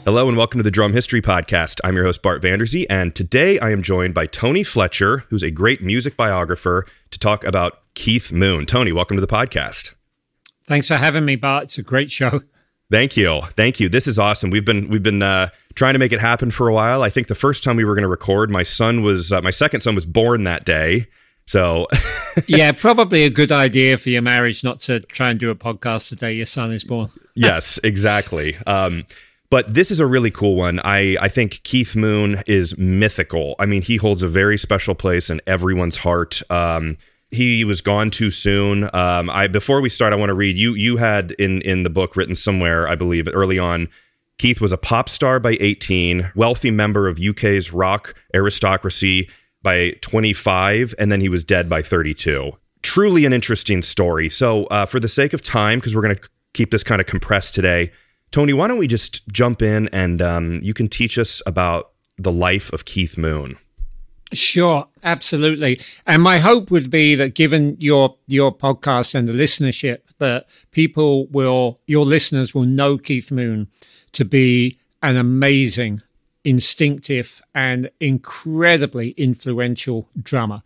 Hello and welcome to the Drum History Podcast. I'm your host, Bart Vanderzee, and today I am joined by Tony Fletcher, who's a great music biographer, to talk about Keith Moon. Tony, welcome to the podcast. Thanks for having me, Bart. It's a great show. Thank you. This is awesome. We've been trying to make it happen for a while. I think the first time we were going to record, my second son was born that day. So yeah, probably a good idea for your marriage not to try and do a podcast the day your son is born. Yes, exactly. But this is a really cool one. I think Keith Moon is mythical. I mean, he holds a very special place in everyone's heart. He was gone too soon. Before we start, I want to read, you had in the book written somewhere, I believe, early on, Keith was a pop star by 18, wealthy member of UK's rock aristocracy by 25, and then he was dead by 32. Truly an interesting story. So for the sake of time, because we're going to keep this kind of compressed today, Tony, why don't we just jump in and you can teach us about the life of Keith Moon? Sure, absolutely. And my hope would be that given your podcast and the listenership, that your listeners will know Keith Moon to be an amazing, instinctive, and incredibly influential drummer.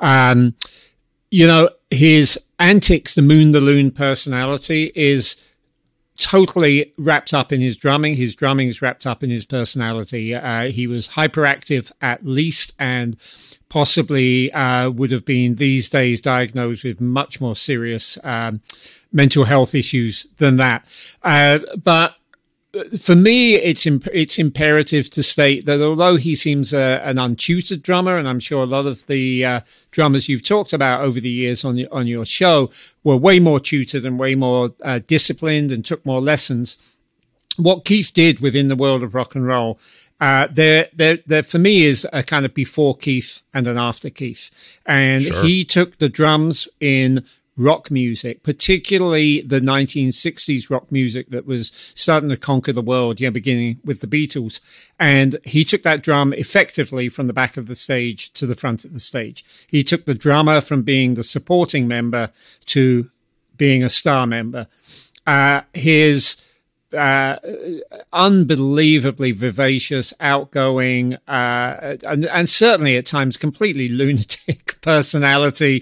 His antics, the Moon the Loon personality is totally wrapped up in his drumming. His drumming is wrapped up in his personality. He was hyperactive at least, and possibly would have been these days diagnosed with much more serious mental health issues than that. But for me, it's imperative to state that although he seems an untutored drummer, and I'm sure a lot of the drummers you've talked about over the years on your show were way more tutored and way more disciplined and took more lessons, what Keith did within the world of rock and roll, there for me is a kind of before Keith and an after Keith. And sure. He took the drums in rock music, particularly the 1960s rock music that was starting to conquer the world, beginning with the Beatles. And he took that drum effectively from the back of the stage to the front of the stage. He took the drummer from being the supporting member to being a star member. His unbelievably vivacious, outgoing, and certainly at times completely lunatic personality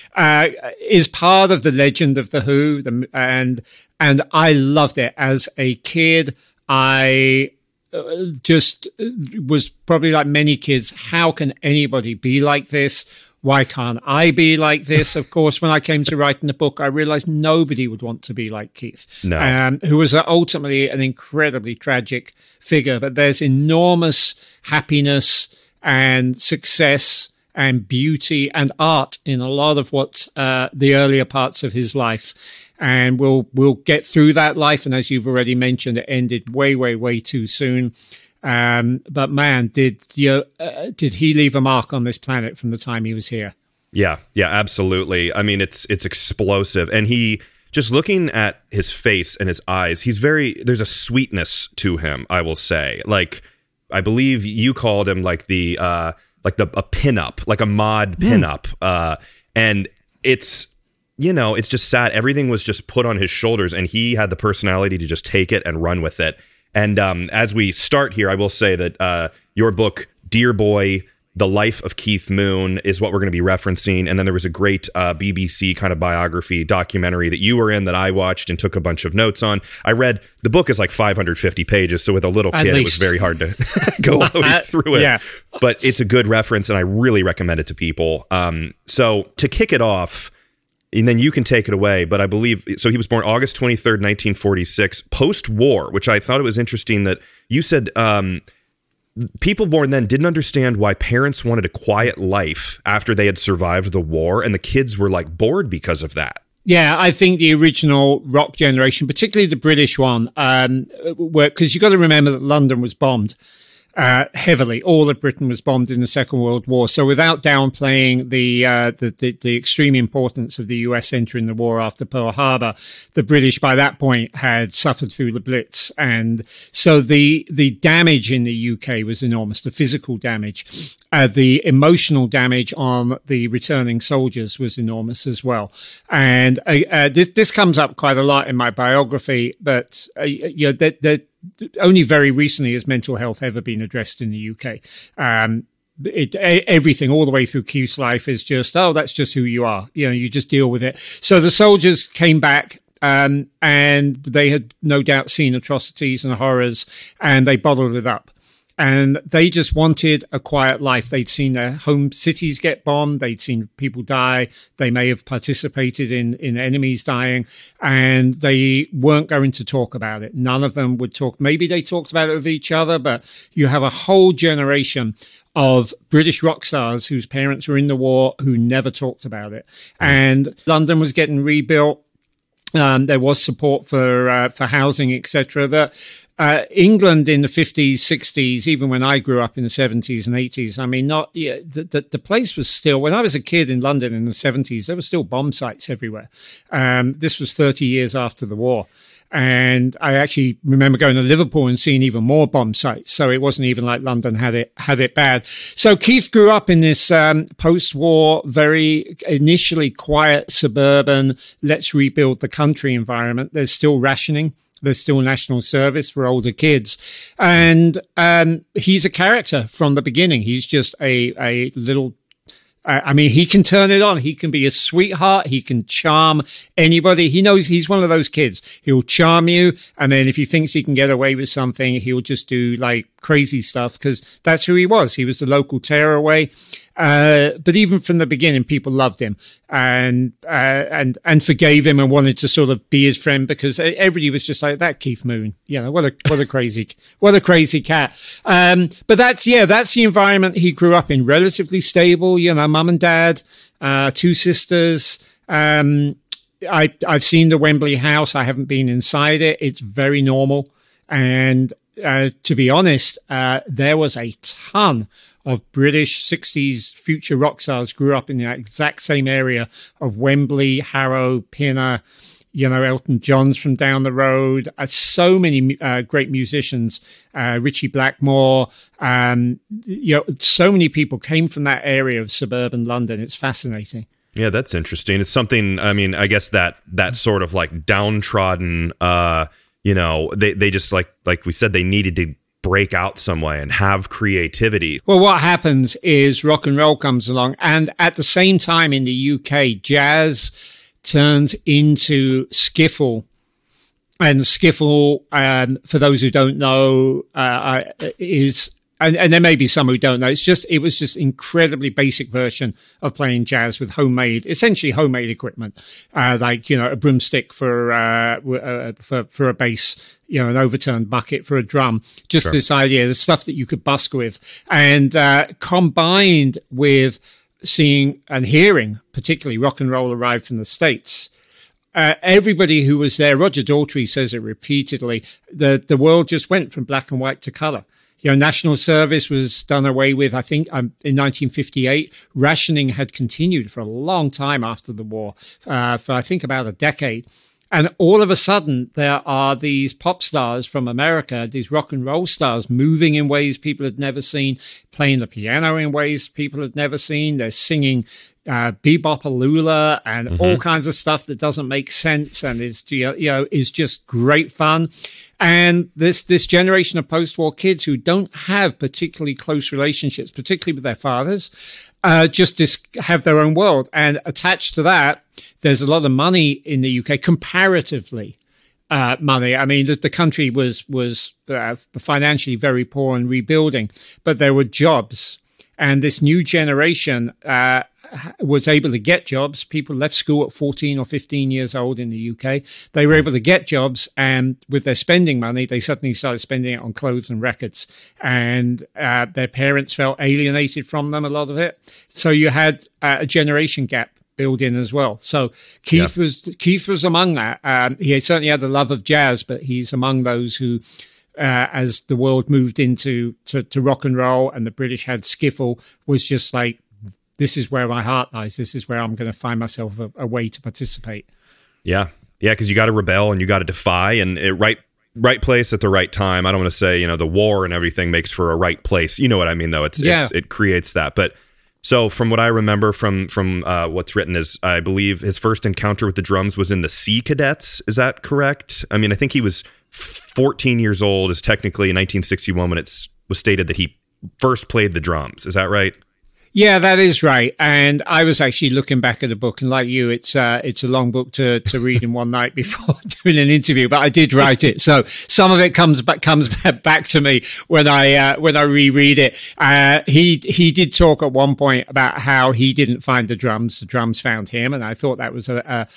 is part of the legend of The Who. And I loved it as a kid. I just was probably like many kids. How can anybody be like this? Why can't I be like this? Of course, when I came to writing the book, I realized nobody would want to be like Keith, who was ultimately an incredibly tragic figure. But there's enormous happiness and success and beauty and art in a lot of what the earlier parts of his life. And we'll get through that life. And as you've already mentioned, it ended way, way, way too soon. But man, did he leave a mark on this planet from the time he was here? Yeah, absolutely. I mean, it's explosive. And he, just looking at his face and his eyes, there's a sweetness to him, I will say. Like, I believe you called him like a pinup, like a mod pinup. And it's just sad. Everything was just put on his shoulders, and he had the personality to just take it and run with it. And as we start here, I will say that your book, Dear Boy, The Life of Keith Moon, is what we're going to be referencing. And then there was a great BBC kind of biography documentary that you were in that I watched and took a bunch of notes on. I read, the book is like 550 pages, so with a little kid, it was very hard to go through it. Yeah. But it's a good reference, and I really recommend it to people. So to kick it off, and then you can take it away, but I believe, so he was born August 23rd, 1946, post-war, which I thought it was interesting that you said people born then didn't understand why parents wanted a quiet life after they had survived the war, and the kids were like bored because of that. Yeah, I think the original rock generation, particularly the British one, because you've got to remember that London was bombed heavily. All of Britain was bombed in the Second World War. So without downplaying the extreme importance of the US entering the war after Pearl Harbor, the British by that point had suffered through the Blitz. And so the damage in the UK was enormous, the physical damage. The emotional damage on the returning soldiers was enormous as well. And this comes up quite a lot in my biography, but only very recently has mental health ever been addressed in the UK. Everything all the way through Keith's life is just, oh, that's just who you are. You know, you just deal with it. So the soldiers came back, and they had no doubt seen atrocities and horrors, and they bottled it up. And they just wanted a quiet life. They'd seen their home cities get bombed. They'd seen people die. They may have participated in enemies dying, and they weren't going to talk about it. None of them would talk. Maybe they talked about it with each other, but you have a whole generation of British rock stars whose parents were in the war who never talked about it. And London was getting rebuilt. There was support for housing, etc. But England in the 50s, 60s, even when I grew up in the 70s and 80s, I mean, the place was still, when I was a kid in London in the 70s, there were still bomb sites everywhere. This was 30 years after the war. And I actually remember going to Liverpool and seeing even more bomb sites. So it wasn't even like London had it bad. So Keith grew up in this post-war, very initially quiet, suburban, let's rebuild the country environment. There's still rationing. There's still national service for older kids. And he's a character from the beginning. He's just a little... I mean, he can turn it on. He can be a sweetheart. He can charm anybody. He knows he's one of those kids. He'll charm you. And then if he thinks he can get away with something, he'll just do like crazy stuff because that's who he was. He was the local tearaway. But even from the beginning, people loved him and forgave him and wanted to sort of be his friend because everybody was just like that Keith Moon. You know, what a crazy cat. But that's the environment he grew up in, relatively stable, you know, mum and dad, two sisters. I've seen the Wembley House. I haven't been inside it. It's very normal. And, to be honest, there was a ton of British 60s future rock stars grew up in the exact same area of Wembley, Harrow, Pinner, you know, Elton John's from down the road. So many great musicians, Richie Blackmore, you know, so many people came from that area of suburban London. It's fascinating. Yeah, that's interesting. It's something, I mean, I guess that sort of like downtrodden, you know, they just like we said, they needed to break out some way and have creativity. Well, what happens is rock and roll comes along, and at the same time in the UK, jazz turns into skiffle. And skiffle, for those who don't know, is... And there may be some who don't know. It was just incredibly basic version of playing jazz with essentially homemade equipment, like, you know, a broomstick for a bass, you know, an overturned bucket for a drum. Just Sure. This idea, the stuff that you could busk with, and combined with seeing and hearing, particularly rock and roll arrive from the States. Everybody who was there, Roger Daltrey says it repeatedly, the world just went from black and white to color. You know, national service was done away with, I think, in 1958. Rationing had continued for a long time after the war, for I think about a decade. And all of a sudden, there are these pop stars from America, these rock and roll stars moving in ways people had never seen, playing the piano in ways people had never seen. They're singing bebop-a-lula and all kinds of stuff that doesn't make sense and is just great fun. And this generation of post-war kids who don't have particularly close relationships, particularly with their fathers, just have their own world. And attached to that, there's a lot of money in the UK, comparatively money. I mean, the country was financially very poor and rebuilding, but there were jobs. And this new generation was able to get jobs. People left school at 14 or 15 years old in the UK. They were able to get jobs, and with their spending money, they suddenly started spending it on clothes and records. And their parents felt alienated from them, a lot of it. So you had a generation gap built in as well. So Keith was among that. He certainly had the love of jazz, but he's among those who, as the world moved into to rock and roll and the British had skiffle, was just like, this is where my heart lies. This is where I'm going to find myself a way to participate. Yeah, because you got to rebel and you got to defy, and right place at the right time. I don't want to say, you know, the war and everything makes for a right place. You know what I mean, though. It creates that. But so from what I remember from what's written is, I believe his first encounter with the drums was in the Sea Cadets. Is that correct? I mean, I think he was 14 years old is technically in 1961 when it was stated that he first played the drums. Is that right? Yeah, that is right. And I was actually looking back at the book, and like you, it's a long book to read in one night before doing an interview. But I did write it, so some of it comes back to me when I reread it. He did talk at one point about how he didn't find the drums found him, and I thought that was a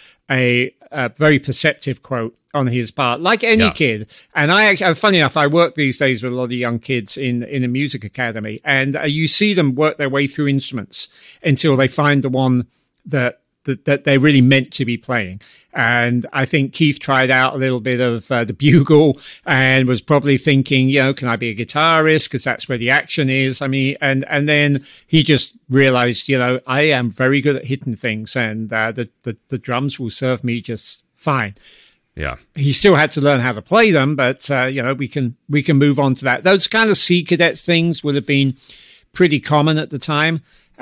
very perceptive quote on his part, like any kid. And funny enough, I work these days with a lot of young kids in a music academy, and you see them work their way through instruments until they find the one that they're really meant to be playing. And I think Keith tried out a little bit of the bugle and was probably thinking, can I be a guitarist? Because that's where the action is. I mean, and then he just realized, I am very good at hitting things, and the drums will serve me just fine. Yeah. He still had to learn how to play them, but we can move on to that. Those kind of Sea Cadets things would have been pretty common at the time.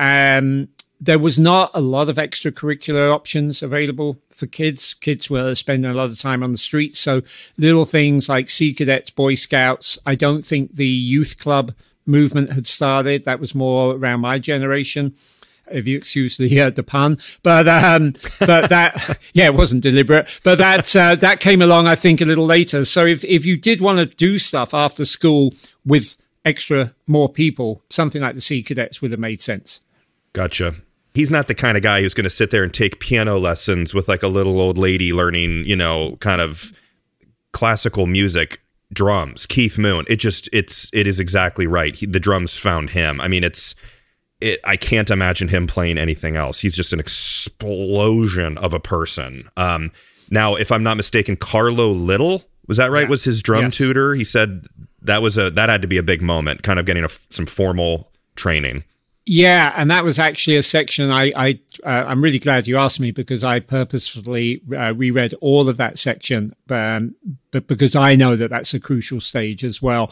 There was not a lot of extracurricular options available for kids. Kids were spending a lot of time on the streets. So little things like Sea Cadets, Boy Scouts. I don't think the youth club movement had started. That was more around my generation, if you excuse the pun. But that, it wasn't deliberate. But that came along, I think, a little later. So if you did want to do stuff after school with more people, something like the Sea Cadets would have made sense. Gotcha. He's not the kind of guy who's going to sit there and take piano lessons with like a little old lady learning, kind of classical music, drums. Keith Moon. It is exactly right. The drums found him. I mean, I can't imagine him playing anything else. He's just an explosion of a person. Now, if I'm not mistaken, Carlo Little, was that right? Yeah. Was his drum tutor? He said that had to be a big moment, kind of getting some formal training. Yeah, and that was actually a section I'm really glad you asked me, because I purposefully reread all of that section, but because I know that that's a crucial stage as well.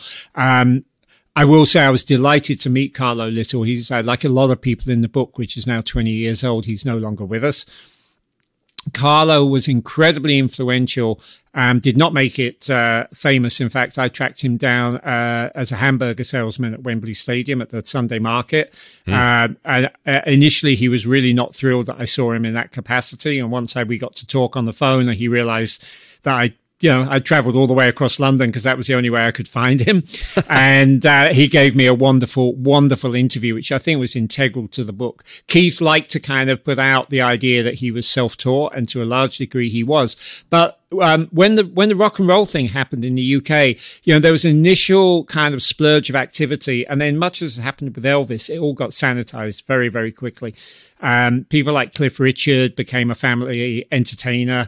I will say I was delighted to meet Carlo Little. He's like a lot of people in the book, which is now 20 years old. He's no longer with us. Carlo was incredibly influential, did not make it famous. In fact, I tracked him down as a hamburger salesman at Wembley Stadium at the Sunday market. Initially, he was really not thrilled that I saw him in that capacity. And once we got to talk on the phone, he realized that I traveled all the way across London because that was the only way I could find him. And he gave me a wonderful, wonderful interview, which I think was integral to the book. Keith liked to kind of put out the idea that he was self-taught, and to a large degree he was. But when the rock and roll thing happened in the UK, there was an initial kind of splurge of activity. And then, much as happened with Elvis, it all got sanitized very, very quickly. People like Cliff Richard became a family entertainer.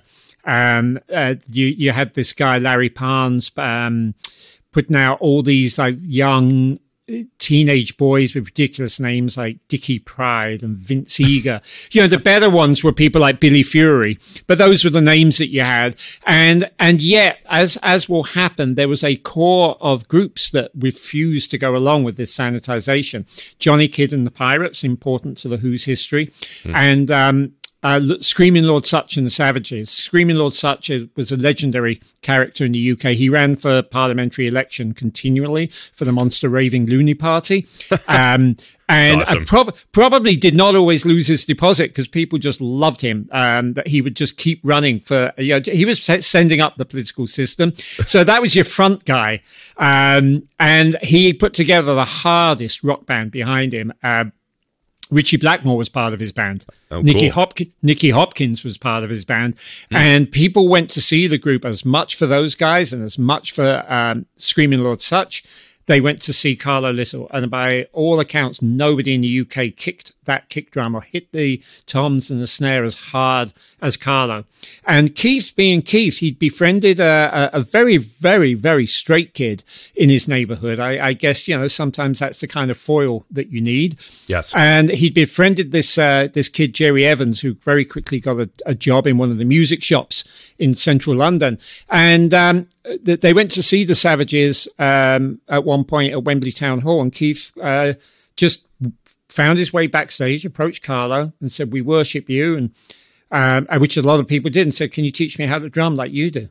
You had this guy, Larry Parnes, putting out all these like young teenage boys with ridiculous names like Dickie Pride and Vince Eager. The better ones were people like Billy Fury, but those were the names that you had. And yet, as will happen, there was a core of groups that refused to go along with this sanitization. Johnny Kidd and the Pirates, important to the Who's history. And, Screaming Lord Sutch and the Savages. Screaming Lord Sutch was a legendary character in the UK. He ran for parliamentary election continually for the Monster Raving Loony Party. And awesome. Probably did not always lose his deposit because people just loved him, that he would just keep running for, he was sending up the political system. So that was your front guy. And he put together the hardest rock band behind him. Richie Blackmore was part of his band. Oh, Nicky cool. Hopkins was part of his band. And people went to see the group as much for those guys and as much for Screaming Lord Sutch. They went to see Carlo Little. And by all accounts, nobody in the UK kicked that kick drum or hit the toms and the snare as hard as Carlo. And Keith, being Keith, he'd befriended a very, very, very straight kid in his neighborhood. I guess, sometimes that's the kind of foil that you need. Yes. And he'd befriended this kid, Jerry Evans, who very quickly got a job in one of the music shops in central London. And they went to see the Savages at one point at Wembley Town Hall. And Keith just found his way backstage, approached Carlo and said, "We worship you," and which a lot of people did, and said, "Can you teach me how to drum like you do?"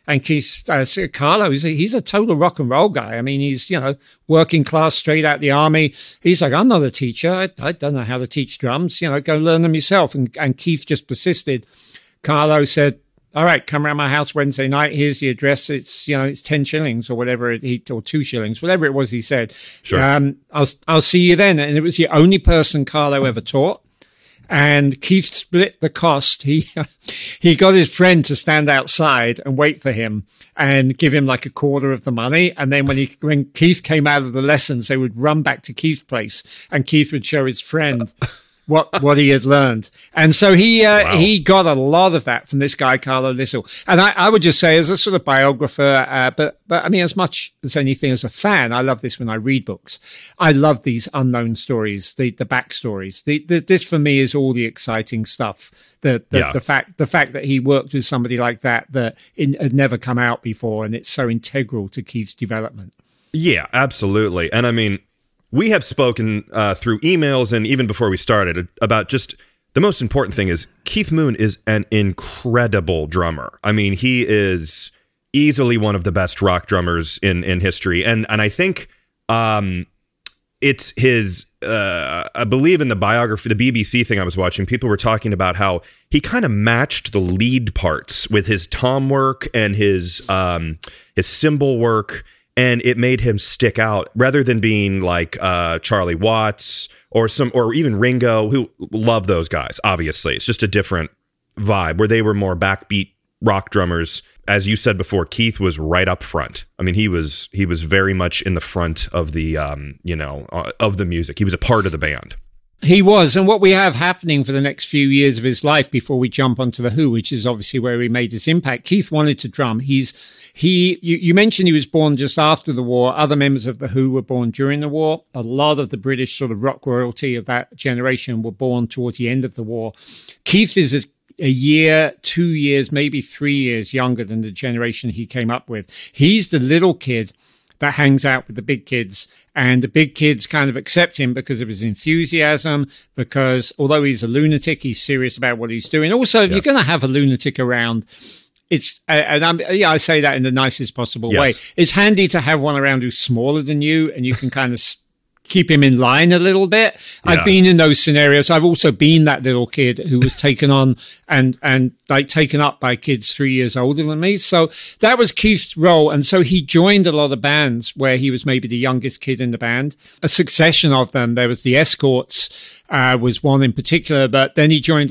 And Keith, Carlo, he's a total rock and roll guy. I mean, he's, working class, straight out the army. He's like, I'm not a teacher. I don't know how to teach drums. Go learn them yourself. And Keith just persisted. Carlo said, all right, come around my house Wednesday night. Here's the address. It's, it's 10 shillings or whatever, or 2 shillings, whatever it was he said. Sure. I'll see you then. And it was the only person Carlo ever taught. And Keith split the cost. He got his friend to stand outside and wait for him and give him like a quarter of the money. And then when Keith came out of the lessons, they would run back to Keith's place and Keith would show his friend what he had learned. And so he got a lot of that from this guy, Carlo Lissel. And I would just say, as a sort of biographer, but I mean, as much as anything as a fan, I love this when I read books. I love these unknown stories, the backstories. This for me is all the exciting stuff. The fact that he worked with somebody like that had never come out before, and it's so integral to Keith's development. Yeah, absolutely. And I mean, we have spoken through emails and even before we started about just the most important thing is Keith Moon is an incredible drummer. I mean, he is easily one of the best rock drummers in history. And I think it's his, I believe in the biography, the BBC thing I was watching, people were talking about how he kind of matched the lead parts with his tom work and his cymbal work. And it made him stick out rather than being like Charlie Watts or even Ringo, who love those guys. Obviously, it's just a different vibe where they were more backbeat rock drummers. As you said before, Keith was right up front. I mean, he was very much in the front of the of the music. He was a part of the band. He was, and what we have happening for the next few years of his life before we jump onto The Who, which is obviously where he made his impact. Keith wanted to drum. You mentioned he was born just after the war. Other members of The Who were born during the war. A lot of the British sort of rock royalty of that generation were born towards the end of the war. Keith is a year, 2 years, maybe 3 years younger than the generation he came up with. He's the little kid that hangs out with the big kids, and the big kids kind of accept him because of his enthusiasm, because although he's a lunatic, he's serious about what he's doing. Also, if you're going to have a lunatic around, it's, I say that in the nicest possible way. It's handy to have one around who's smaller than you, and you can kind of keep him in line a little bit. Yeah. I've been in those scenarios. I've also been that little kid who was taken on and like taken up by kids 3 years older than me. So that was Keith's role. And so he joined a lot of bands where he was maybe the youngest kid in the band, a succession of them. There was the Escorts, was one in particular, but then he joined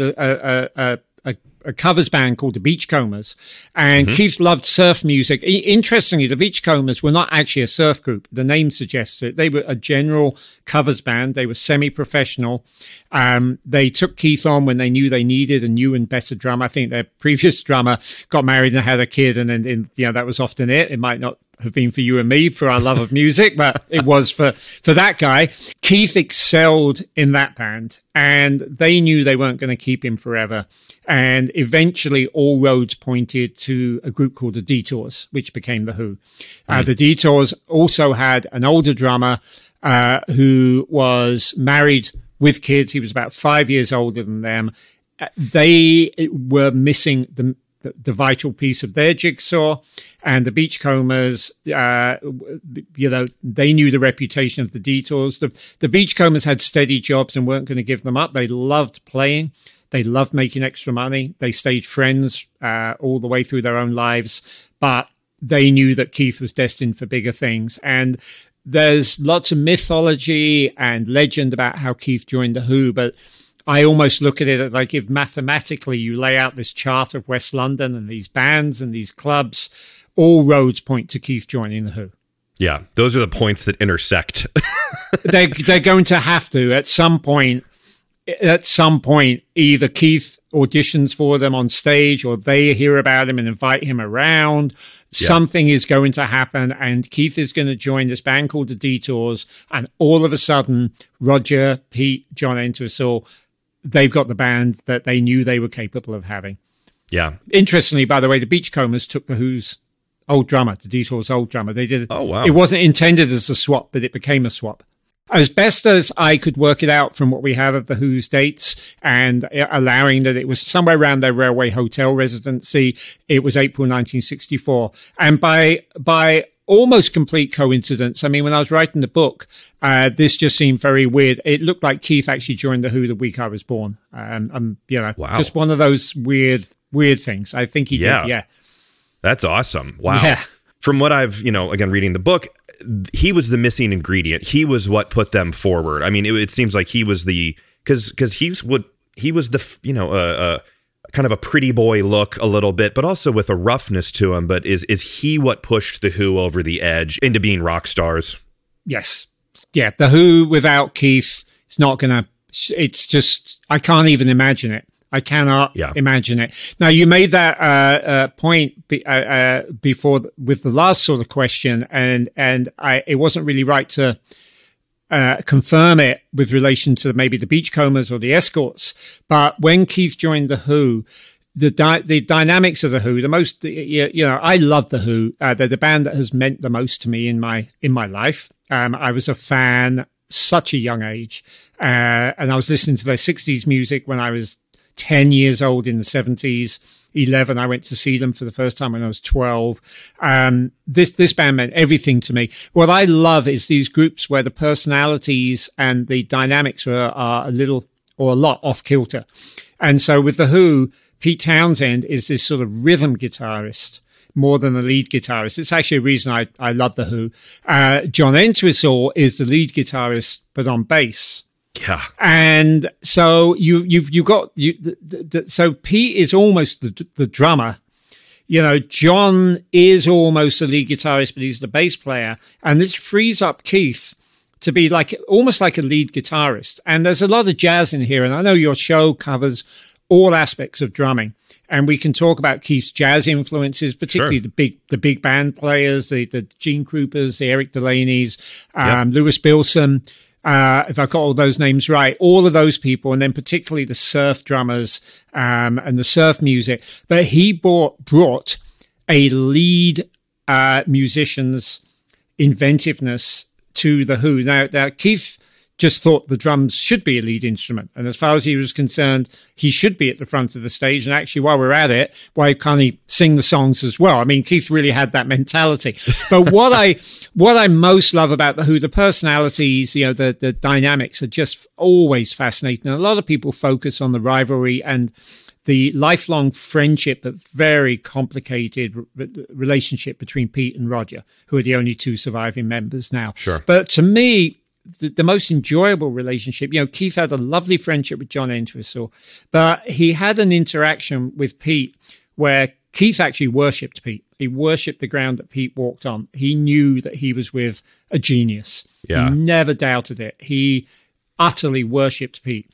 a covers band called the Beachcombers, and Keith loved surf music. Interestingly, the Beachcombers were not actually a surf group. The name suggests it. They were a general covers band. They were semi-professional. They took Keith on when they knew they needed a new and better drummer. I think their previous drummer got married and had a kid, and then that was often it. It might not have been for you and me for our love of music, but it was for that guy. Keith excelled in that band, and they knew they weren't going to keep him forever. And eventually all roads pointed to a group called the Detours, which became The Who. The Detours also had an older drummer who was married with kids. He was about 5 years older than them. They were missing the vital piece of their jigsaw, and the Beachcombers, they knew the reputation of the Detours. The Beachcombers had steady jobs and weren't going to give them up. They loved playing. They loved making extra money. They stayed friends all the way through their own lives, but they knew that Keith was destined for bigger things. And there's lots of mythology and legend about how Keith joined The Who, but I almost look at it like if mathematically you lay out this chart of West London and these bands and these clubs, all roads point to Keith joining The Who. Yeah, those are the points that intersect. They're going to have to at some point. Either Keith auditions for them on stage or they hear about him and invite him around. Yeah. Something is going to happen, and Keith is going to join this band called the Detours, and all of a sudden, Roger, Pete, John Entwistle, they've got the band that they knew they were capable of having. Yeah. Interestingly, by the way, the Beachcombers took The Who's old drummer, the Detours' old drummer. They did. Oh, wow. It wasn't intended as a swap, but it became a swap. as best as I could work it out from what we have of the Who's dates and allowing that it was somewhere around their Railway Hotel residency, it was April 1964. And by almost complete coincidence, I mean, when I was writing the book, this just seemed very weird. It looked like Keith actually joined the Who the week I was born. Wow. Just one of those weird things. I think he did. Yeah. That's awesome. Wow. Yeah. From what I've, again, reading the book, he was the missing ingredient. He was what put them forward. I mean, it seems like he was because he was the, kind of a pretty boy look a little bit, but also with a roughness to him. But is he what pushed the Who over the edge into being rock stars? Yes. Yeah. The Who without Keith, it's just, I can't even imagine it. I cannot imagine it. Now, you made that point before with the last sort of question, and it wasn't really right to confirm it with relation to maybe the Beachcombers or the Escorts. But when Keith joined the Who, the dynamics of the Who, I love the Who. They're the band that has meant the most to me in my life. I was a fan such a young age, and I was listening to their 60s music when I was 10 years old in the 70s. 11, I went to see them for the first time when I was 12. This band meant everything to me. What I love is these groups where the personalities and the dynamics are a little or a lot off kilter. And so with the Who, Pete Townsend is this sort of rhythm guitarist more than a lead guitarist. It's actually a reason I love the Who. John Entwistle is the lead guitarist, but on bass. Yeah. And so so Pete is almost the drummer. John is almost the lead guitarist, but he's the bass player. And this frees up Keith to be almost like a lead guitarist. And there's a lot of jazz in here. And I know your show covers all aspects of drumming. And we can talk about Keith's jazz influences, particularly the big band players, the Gene Krupas, the Eric Delaney's, Louis Bilson. If I got all those names right, all of those people, and then particularly the surf drummers and the surf music. But he brought a lead musician's inventiveness to the Who. Now Keith just thought the drums should be a lead instrument. And as far as he was concerned, he should be at the front of the stage. And actually, while we're at it, why can't he sing the songs as well? I mean, Keith really had that mentality. But what I most love about the Who, the personalities, the dynamics are just always fascinating. And a lot of people focus on the rivalry and the lifelong friendship, but very complicated relationship between Pete and Roger, who are the only two surviving members now. Sure. But to me, the most enjoyable relationship, Keith had a lovely friendship with John Entwistle, but he had an interaction with Pete where Keith actually worshipped Pete. He worshipped the ground that Pete walked on. He knew that he was with a genius. Yeah. He never doubted it. He utterly worshipped Pete.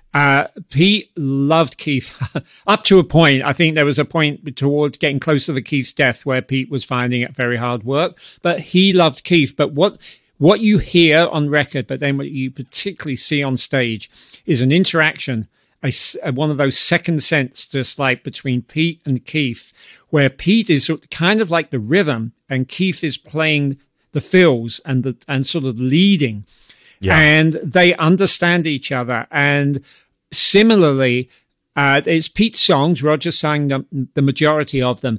Pete loved Keith up to a point. I think there was a point towards getting close to the Keith's death where Pete was finding it very hard work, but he loved Keith. But what you hear on record, but then what you particularly see on stage is an interaction, one of those second sense, just like between Pete and Keith, where Pete is kind of like the rhythm and Keith is playing the fills and sort of leading. Yeah. And they understand each other. And similarly, it's Pete's songs. Roger sang the majority of them.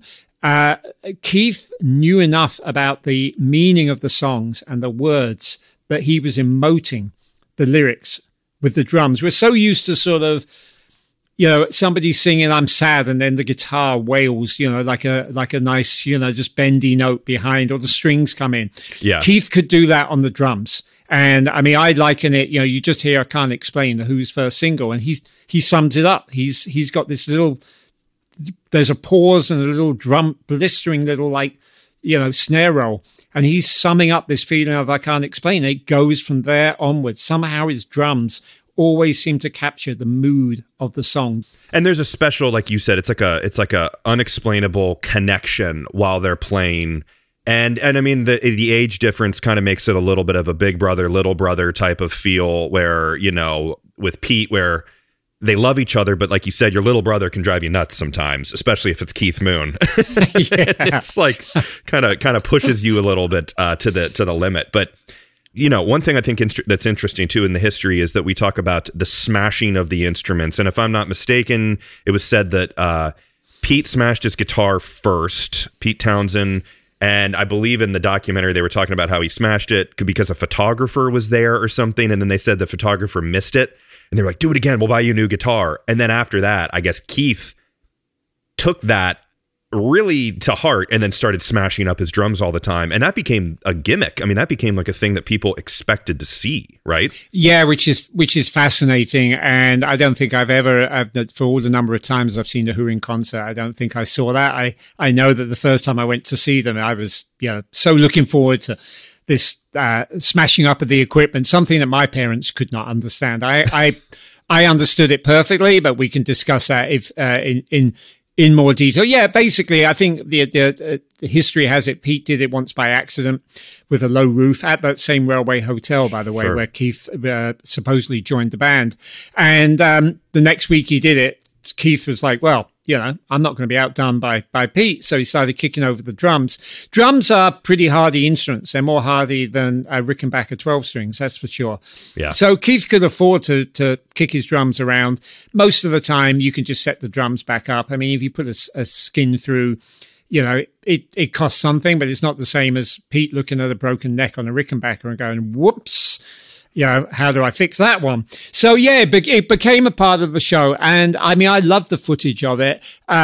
Keith knew enough about the meaning of the songs and the words that he was emoting the lyrics with the drums. We're so used to sort of, somebody singing "I'm sad" and then the guitar wails, like a nice, just bendy note behind, or the strings come in. Yeah. Keith could do that on the drums. And I mean, I liken it, you just hear "I Can't Explain," the Who's first single, and he sums it up. He's got this little, there's a pause and a little drum, blistering little snare roll. And he's summing up this feeling of "I can't explain." It goes from there onwards. Somehow his drums always seem to capture the mood of the song. And there's a special, like you said, it's like a unexplainable connection while they're playing. And I mean, the age difference kind of makes it a little bit of a big brother, little brother type of feel where, with Pete, where they love each other, but like you said, your little brother can drive you nuts sometimes, especially if it's Keith Moon. Yeah. It's like kind of pushes you a little bit to the limit. But one thing I think that's interesting too in the history is that we talk about the smashing of the instruments. And if I'm not mistaken, it was said that Pete smashed his guitar first, Pete Townsend. And I believe in the documentary, they were talking about how he smashed it because a photographer was there or something. And then they said the photographer missed it. And they were like, do it again. We'll buy you a new guitar. And then after that, I guess Keith took that really to heart and then started smashing up his drums all the time. And that became a gimmick. I mean, that became like a thing that people expected to see, right? Yeah, which is fascinating. And I don't think I've ever, for all the number of times I've seen the Who in concert, I don't think I saw that. I know that the first time I went to see them, I was so looking forward to this smashing up of the equipment, something that my parents could not understand. I understood it perfectly, but we can discuss that if in more detail. Yeah, basically, I think the history has it Pete did it once by accident with a low roof at that same Railway Hotel, by the way, where Keith supposedly joined the band. And the next week he did it, Keith was like, well, I'm not going to be outdone by Pete. So he started kicking over the drums. Drums are pretty hardy instruments. They're more hardy than a Rickenbacker 12 strings, that's for sure. Yeah. So Keith could afford to kick his drums around. Most of the time, you can just set the drums back up. I mean, if you put a skin through, it costs something, but it's not the same as Pete looking at a broken neck on a Rickenbacker and going, whoops. How do I fix that one? So, yeah, it became a part of the show. And I mean, I love the footage of it.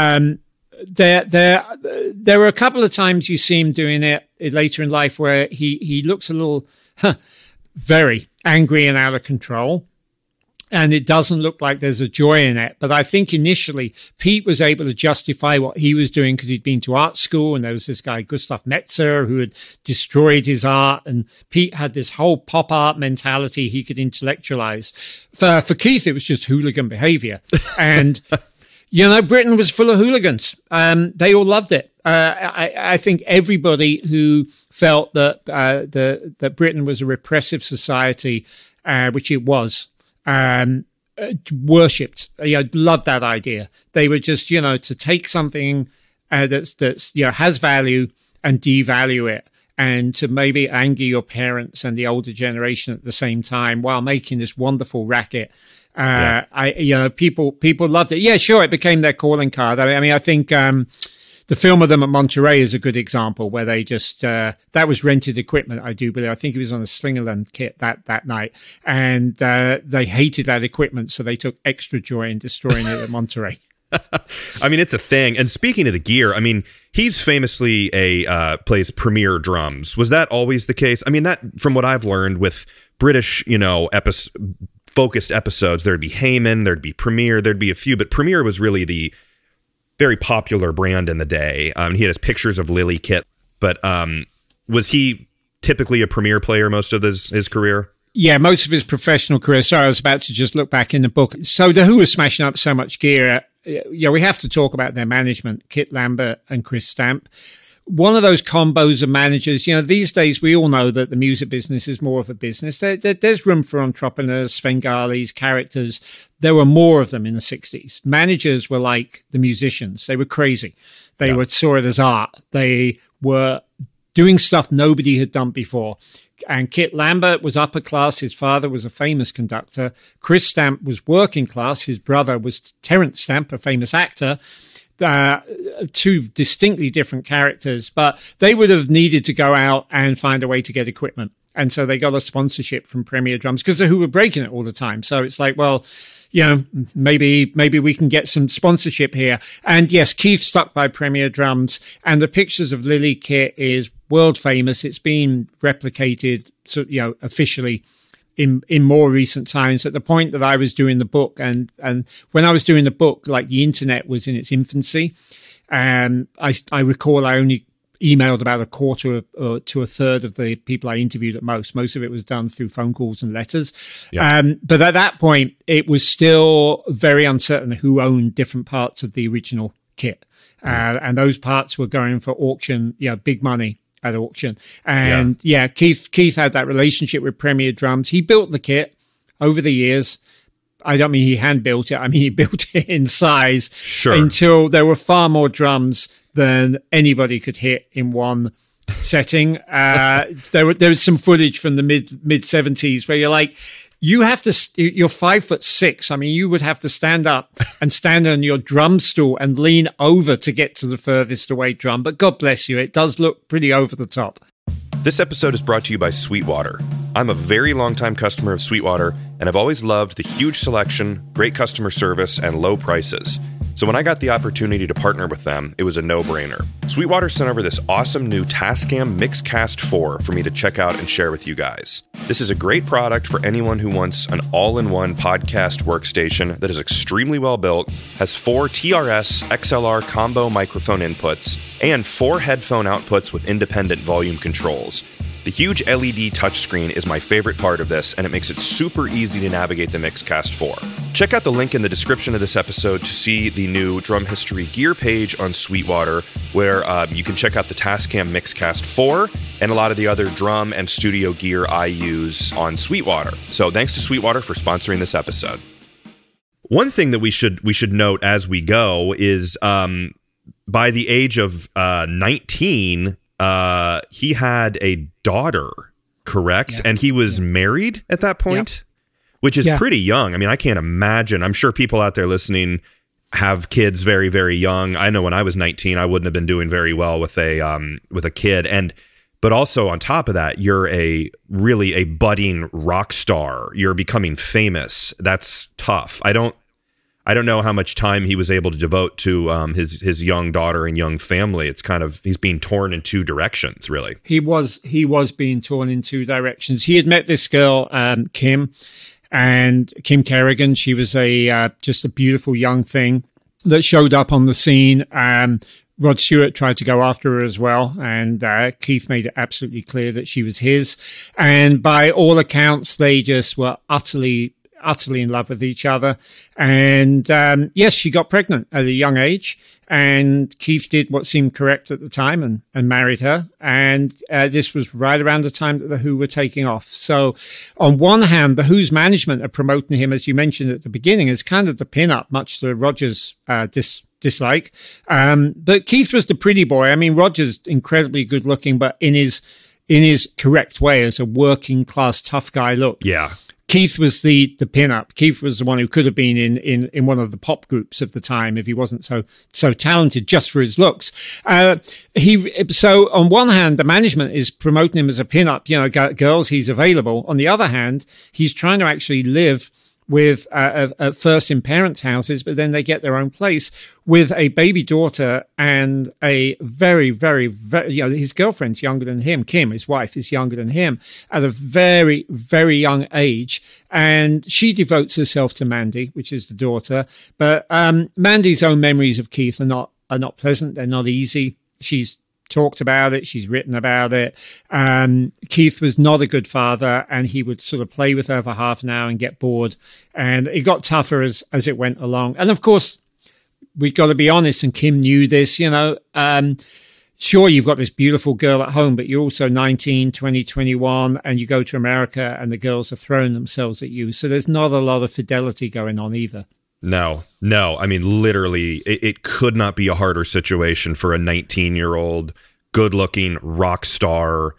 There were a couple of times you see him doing it later in life where he looks a little very angry and out of control. And it doesn't look like there's a joy in it. But I think initially Pete was able to justify what he was doing because he'd been to art school and there was this guy, Gustav Metzer, who had destroyed his art. And Pete had this whole pop art mentality he could intellectualize. For Keith, it was just hooligan behavior. And, Britain was full of hooligans. They all loved it. I think everybody who felt that that Britain was a repressive society, which it was, worshipped, loved that idea. They were just, to take something that's has value and devalue it, and to maybe anger your parents and the older generation at the same time while making this wonderful racket. People loved it. Yeah, sure, it became their calling card. I mean, I think the film of them at Monterey is a good example where they just, that was rented equipment, I do believe. I think it was on a Slingerland kit that night. And they hated that equipment, so they took extra joy in destroying it at Monterey. I mean, it's a thing. And speaking of the gear, I mean, he's famously plays Premier drums. Was that always the case? I mean, that, from what I've learned with British, focused episodes, there'd be Heyman, there'd be Premier, there'd be a few, but Premier was really the very popular brand in the day. He had his pictures of Lily kit, but was he typically a Premier player most of his career? Yeah, most of his professional career. Sorry, I was about to just look back in the book. So the Who was smashing up so much gear. We have to talk about their management, Kit Lambert and Chris Stamp. One of those combos of managers, these days we all know that the music business is more of a business. There's room for entrepreneurs, Svengalis, characters. There were more of them in the 60s. Managers were like the musicians. They were crazy. They saw it as art. They were doing stuff nobody had done before. And Kit Lambert was upper class. His father was a famous conductor. Chris Stamp was working class. His brother was Terence Stamp, a famous actor. Two distinctly different characters, but they would have needed to go out and find a way to get equipment. And so they got a sponsorship from Premier Drums because Who were breaking it all the time. So it's like, well, maybe we can get some sponsorship here. And yes, Keith stuck by Premier Drums, and the pictures of Lily kit is world famous. It's been replicated, officially in more recent times. At the point that I was doing the book, and when I was doing the book, like, the internet was in its infancy. And I recall I only emailed about a quarter to a third of the people I interviewed at most. Most of it was done through phone calls and letters. Yeah. But at that point, it was still very uncertain who owned different parts of the original kit. And those parts were going for auction, big money at auction. And Keith had that relationship with Premier Drums. He built the kit over the years. I don't mean he hand built it. I mean, he built it in size until there were far more drums than anybody could hit in one setting. There was some footage from the mid 70s where you're like, you're 5'6". I mean, you would have to stand up and stand on your drum stool and lean over to get to the furthest away drum. But God bless you, it does look pretty over the top. This episode is brought to you by Sweetwater. I'm a very long-time customer of Sweetwater, and I've always loved the huge selection, great customer service, and low prices. So when I got the opportunity to partner with them, it was a no-brainer. Sweetwater sent over this awesome new Tascam Mixcast 4 for me to check out and share with you guys. This is a great product for anyone who wants an all-in-one podcast workstation that is extremely well built, has 4 TRS XLR combo microphone inputs, and 4 headphone outputs with independent volume controls. The huge LED touchscreen is my favorite part of this, and it makes it super easy to navigate the Mixcast 4. Check out the link in the description of this episode to see the new Drum History gear page on Sweetwater, where you can check out the Tascam Mixcast 4 and a lot of the other drum and studio gear I use on Sweetwater. So thanks to Sweetwater for sponsoring this episode. One thing that we should note as we go is by the age of 19, he had a daughter, correct? Yeah. And he was married at that point, which is pretty young. I mean, I can't imagine. I'm sure people out there listening have kids very, very young. I know when I was 19, I wouldn't have been doing very well with a kid. But also on top of that, you're really a budding rock star. You're becoming famous. That's tough. I don't know how much time he was able to devote to his young daughter and young family. It's kind of, he's being torn in two directions, really. He was being torn in two directions. He had met this girl, Kim Kerrigan. She was just a beautiful young thing that showed up on the scene. Rod Stewart tried to go after her as well, and Keith made it absolutely clear that she was his. And by all accounts, they just were utterly in love with each other. And yes, she got pregnant at a young age, and Keith did what seemed correct at the time and married her. And this was right around the time that the Who were taking off. So on one hand, the Who's management are promoting him, as you mentioned at the beginning, as kind of the pin-up, much to Roger's dislike. But Keith was the pretty boy. I mean, Roger's incredibly good looking, but in his correct way, as a working class tough guy look. Yeah. Keith was the pin-up. Keith was the one who could have been in one of the pop groups of the time if he wasn't so talented just for his looks. So on one hand, the management is promoting him as a pin-up. You know, girls, he's available. On the other hand, he's trying to actually live with at first in parents' houses, but then they get their own place with a baby daughter and a very, very, very, his girlfriend's younger than him. Kim, his wife, is younger than him at a very, very young age. And she devotes herself to Mandy, which is the daughter. But Mandy's own memories of Keith are not pleasant. They're not easy. She's talked about it. She's written about it. Keith was not a good father, and he would sort of play with her for half an hour and get bored. And it got tougher as it went along. And of course, we got to be honest, and Kim knew this, sure, you've got this beautiful girl at home, but you're also 19, 20, 21, and you go to America and the girls are throwing themselves at you. So there's not a lot of fidelity going on either. No. I mean, literally, it could not be a harder situation for a 19-year-old, good-looking rock star.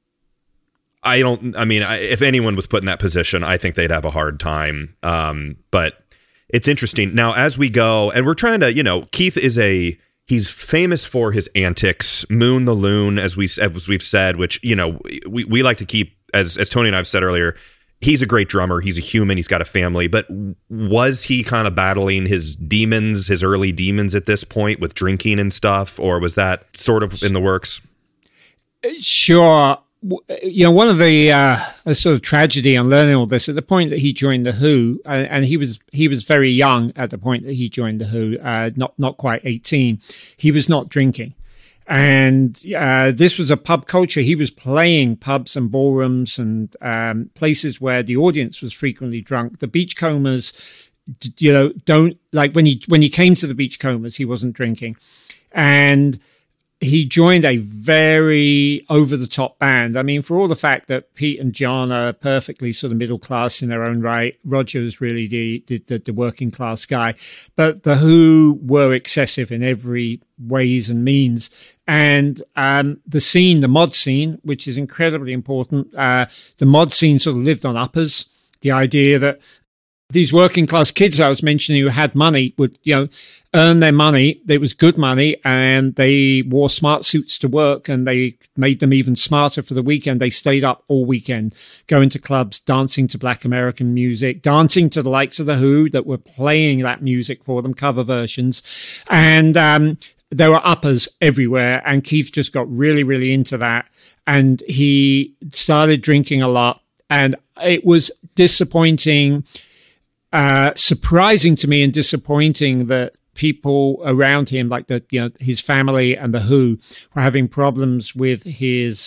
If anyone was put in that position, I think they'd have a hard time. But it's interesting. Now, as we go, and we're trying to, Keith he's famous for his antics, Moon the Loon, as we've said, which, we like to keep, as Tony and I have said earlier, he's a great drummer. He's a human. He's got a family. But was he kind of battling his demons, his early demons at this point with drinking and stuff? Or was that sort of in the works? Sure. One of the sort of tragedy on learning all this at the point that he joined the Who, and he was very young at the point that he joined the Who, not quite 18. He was not drinking. And this was a pub culture. He was playing pubs and ballrooms and places where the audience was frequently drunk. The Beachcombers, don't like when he came to the Beachcombers, he wasn't drinking, and he joined a very over-the-top band. I mean, for all the fact that Pete and John are perfectly sort of middle class in their own right, Roger's really the working class guy. But the Who were excessive in every ways and means. And the mod scene, which is incredibly important, the mod scene sort of lived on uppers. The idea that these working class kids I was mentioning who had money would, earn their money. It was good money, and they wore smart suits to work, and they made them even smarter for the weekend. They stayed up all weekend, going to clubs, dancing to Black American music, dancing to the likes of The Who that were playing that music for them, cover versions. And there were uppers everywhere, and Keith just got really, really into that. And he started drinking a lot, and it was disappointing, surprising to me and disappointing that people around him, like his family and The Who, were having problems with his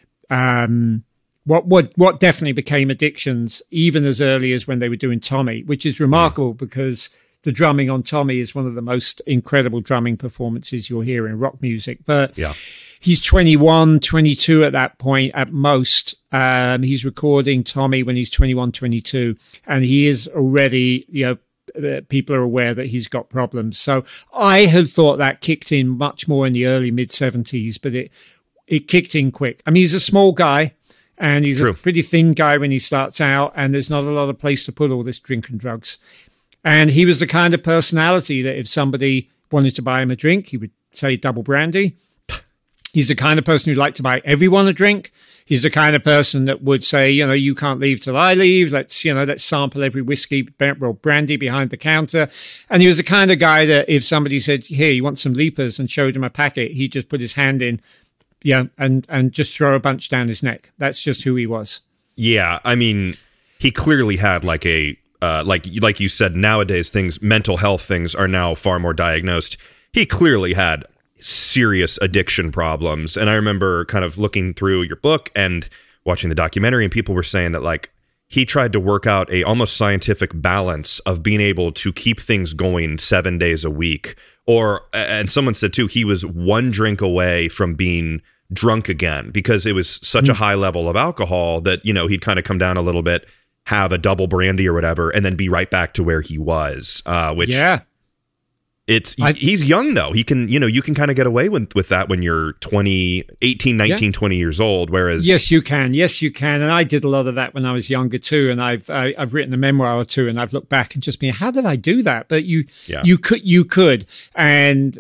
what definitely became addictions, even as early as when they were doing Tommy, which is remarkable because the drumming on Tommy is one of the most incredible drumming performances you'll hear in rock music. But he's 21, 22 at that point at most. He's recording Tommy when he's 21, 22, and he is already, people are aware that he's got problems. So I had thought that kicked in much more in the early mid-70s, but it kicked in quick. I mean, he's a small guy, and he's a pretty thin guy when he starts out, and there's not a lot of place to put all this drink and drugs. And he was the kind of personality that if somebody wanted to buy him a drink, he would say double brandy. He's the kind of person who'd like to buy everyone a drink. He's the kind of person that would say, you can't leave till I leave. Let's sample every whiskey, brandy behind the counter. And he was the kind of guy that if somebody said, here, you want some Leapers, and showed him a packet, he'd just put his hand in, and just throw a bunch down his neck. That's just who he was. Yeah. I mean, he clearly had like a, like you said, nowadays mental health things are now far more diagnosed. He clearly had serious addiction problems. And I remember kind of looking through your book and watching the documentary, and people were saying that like he tried to work out a almost scientific balance of being able to keep things going 7 days a week. And someone said too, he was one drink away from being drunk again because it was such a high level of alcohol that, he'd kind of come down a little bit, have a double brandy or whatever, and then be right back to where he was, he's young though. He can, you can kind of get away with that when you're 18, 19, 20 years old. Whereas Yes, you can. And I did a lot of that when I was younger too. And I've written a memoir or two, and I've looked back and just been, how did I do that? But you could, and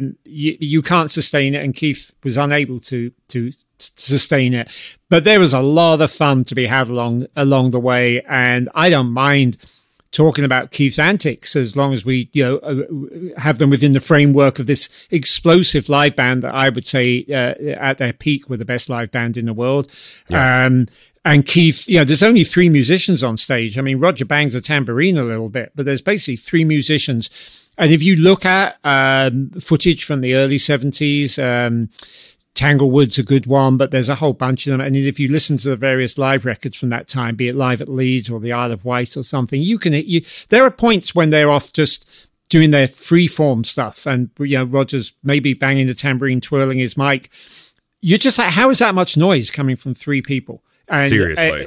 you can't sustain it. And Keith was unable to sustain it, but there was a lot of fun to be had along the way. And I don't mind talking about Keith's antics as long as we have them within the framework of this explosive live band that I would say at their peak were the best live band in the world. And Keith, there's only 3 musicians on stage. I mean, Roger bangs a tambourine a little bit, but there's basically 3 musicians. And if you look at footage from the early 70s, Tanglewood's a good one, but there's a whole bunch of them. And if you listen to the various live records from that time, be it Live at Leeds or the Isle of Wight or something, there are points when they're off just doing their free-form stuff. And, Roger's maybe banging the tambourine, twirling his mic. You're just like, how is that much noise coming from 3 people? And seriously,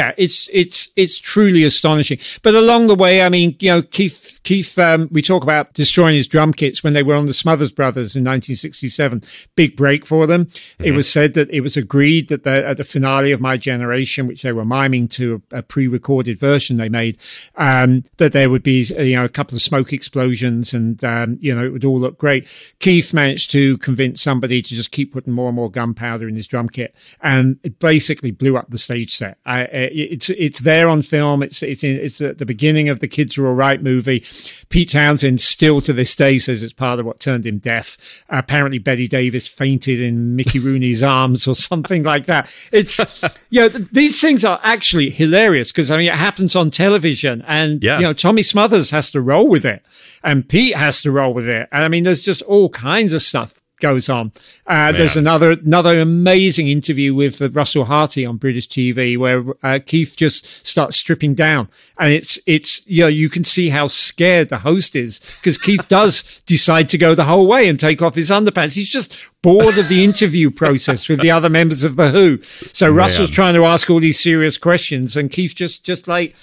it's truly astonishing. But along the way, I mean, Keith, we talk about destroying his drum kits when they were on the Smothers Brothers in 1967. Big break for them. Mm-hmm. It was said that it was agreed that at the finale of My Generation, which they were miming to a pre-recorded version they made, that there would be a couple of smoke explosions, and it would all look great. Keith managed to convince somebody to just keep putting more and more gunpowder in his drum kit, and it basically blew up the stage set. It's there on film. It's at the beginning of the Kids Are All Right movie. Pete Townsend still to this day says it's part of what turned him deaf. Apparently Betty Davis fainted in Mickey Rooney's arms or something like that. It's these things are actually hilarious because it happens on television, and Tommy Smothers has to roll with it, and Pete has to roll with it, and there's just all kinds of stuff goes on. There's another amazing interview with Russell Harty on British TV where Keith just starts stripping down, and it's you can see how scared the host is because Keith does decide to go the whole way and take off his underpants. He's just bored of the interview process with the other members of The Who. So Russell's trying to ask all these serious questions, and Keith just like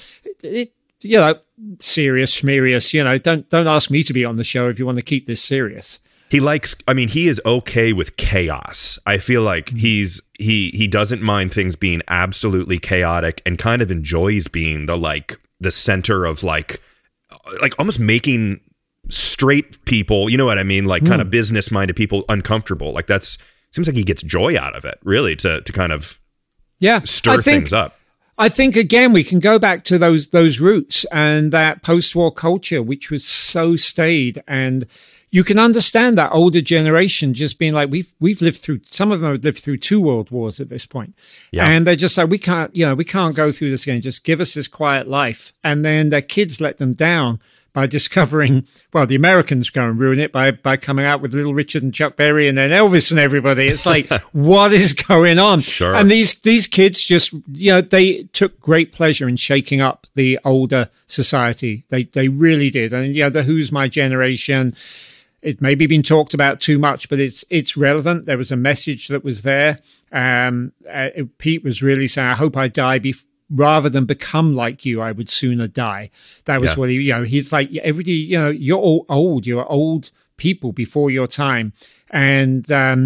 serious schmerious. Don't ask me to be on the show if you want to keep this serious. I mean, he is okay with chaos. I feel like he doesn't mind things being absolutely chaotic and kind of enjoys being the center of like almost making straight people, you know what I mean? Like kind of business minded people uncomfortable. Like seems like he gets joy out of it, really, to kind of stir things up. I think, again, we can go back to those roots and that post-war culture, which was so staid. And you can understand that older generation just being like, we've lived through, some of them have lived through 2 world wars at this point. Yeah. And they're just like, we can't go through this again. Just give us this quiet life. And then their kids let them down by discovering, well, the Americans go and ruin it by coming out with Little Richard and Chuck Berry and then Elvis and everybody. It's like, what is going on? Sure. And these kids just, they took great pleasure in shaking up the older society. They really did. And the Who's My Generation, it maybe been talked about too much, but it's relevant. There was a message that was there. Pete was really saying, I hope I die rather than become like you, I would sooner die. That was what he's like, everybody, you're all old. You're old people before your time. And,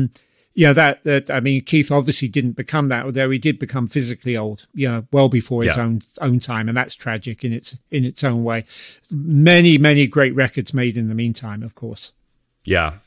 that I mean, Keith obviously didn't become that, although he did become physically old, well before his own time. And that's tragic in its own way. Many, many great records made in the meantime, of course. Yeah.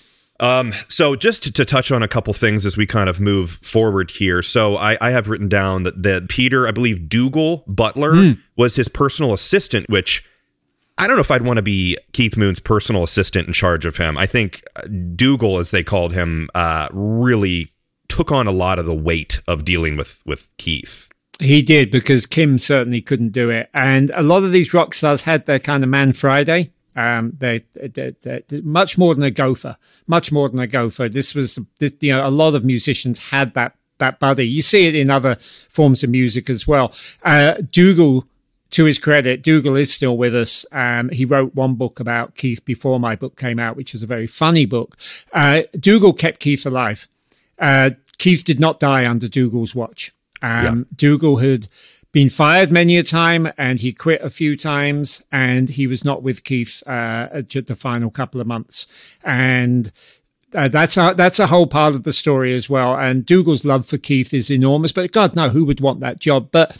So just to touch on a couple things as we kind of move forward here. So I have written down that Peter, I believe Dougal Butler was his personal assistant, which I don't know if I'd want to be Keith Moon's personal assistant in charge of him. I think Dougal, as they called him, really took on a lot of the weight of dealing with Keith. He did, because Kim certainly couldn't do it. And a lot of these rock stars had their kind of Man Friday. They're much more than a gopher, This was, a lot of musicians had that buddy. You see it in other forms of music as well. Dougal, to his credit, Dougal is still with us. He wrote one book about Keith before my book came out, which was a very funny book. Dougal kept Keith alive. Keith did not die under Dougal's watch. Dougal had been fired many a time, and he quit a few times, and he was not with Keith the final couple of months. And that's a whole part of the story as well. And Dougal's love for Keith is enormous, but God, no, who would want that job? But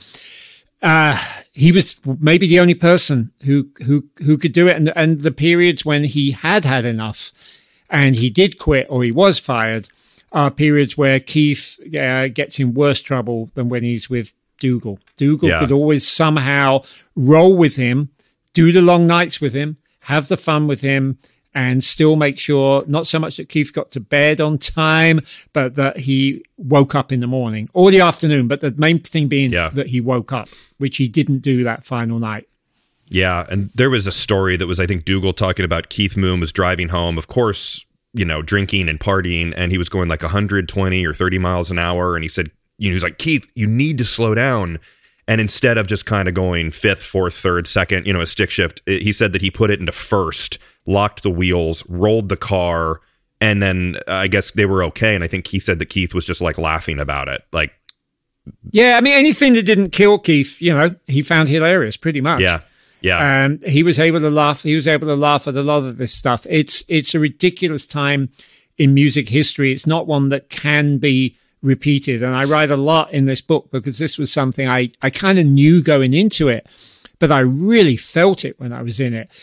he was maybe the only person who could do it. And the periods when he had enough and he did quit or he was fired are periods where Keith gets in worse trouble than when he's with Dougal. Dougal could always somehow roll with him, do the long nights with him, have the fun with him, and still make sure not so much that Keith got to bed on time, but that he woke up in the morning or the afternoon. But the main thing being that he woke up, which he didn't do that final night. Yeah, and there was a story that was, I think, Dougal talking about Keith Moon was driving home, of course, drinking and partying, and he was going like 120 or 30 miles an hour, and he said, he was like, Keith, you need to slow down. And instead of just kind of going 5th, 4th, 3rd, 2nd, a stick shift, he said that he put it into 1st, locked the wheels, rolled the car, and then I guess they were okay. And I think he said that Keith was just like laughing about it. Like, yeah, I mean, anything that didn't kill Keith, he found hilarious pretty much. Yeah. He was able to laugh. He was able to laugh at a lot of this stuff. It's a ridiculous time in music history. It's not one that can be repeated. And I write a lot in this book because this was something I kind of knew going into it, but I really felt it when I was in it.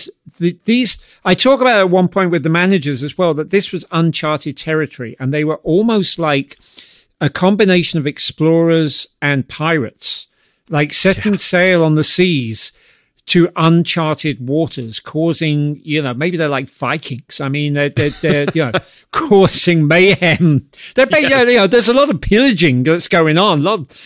I talk about at one point with the managers as well, that this was uncharted territory, and they were almost like a combination of explorers and pirates, like setting sail on the seas to uncharted waters, causing, maybe they're like Vikings. I mean, they're causing mayhem. There's a lot of pillaging that's going on.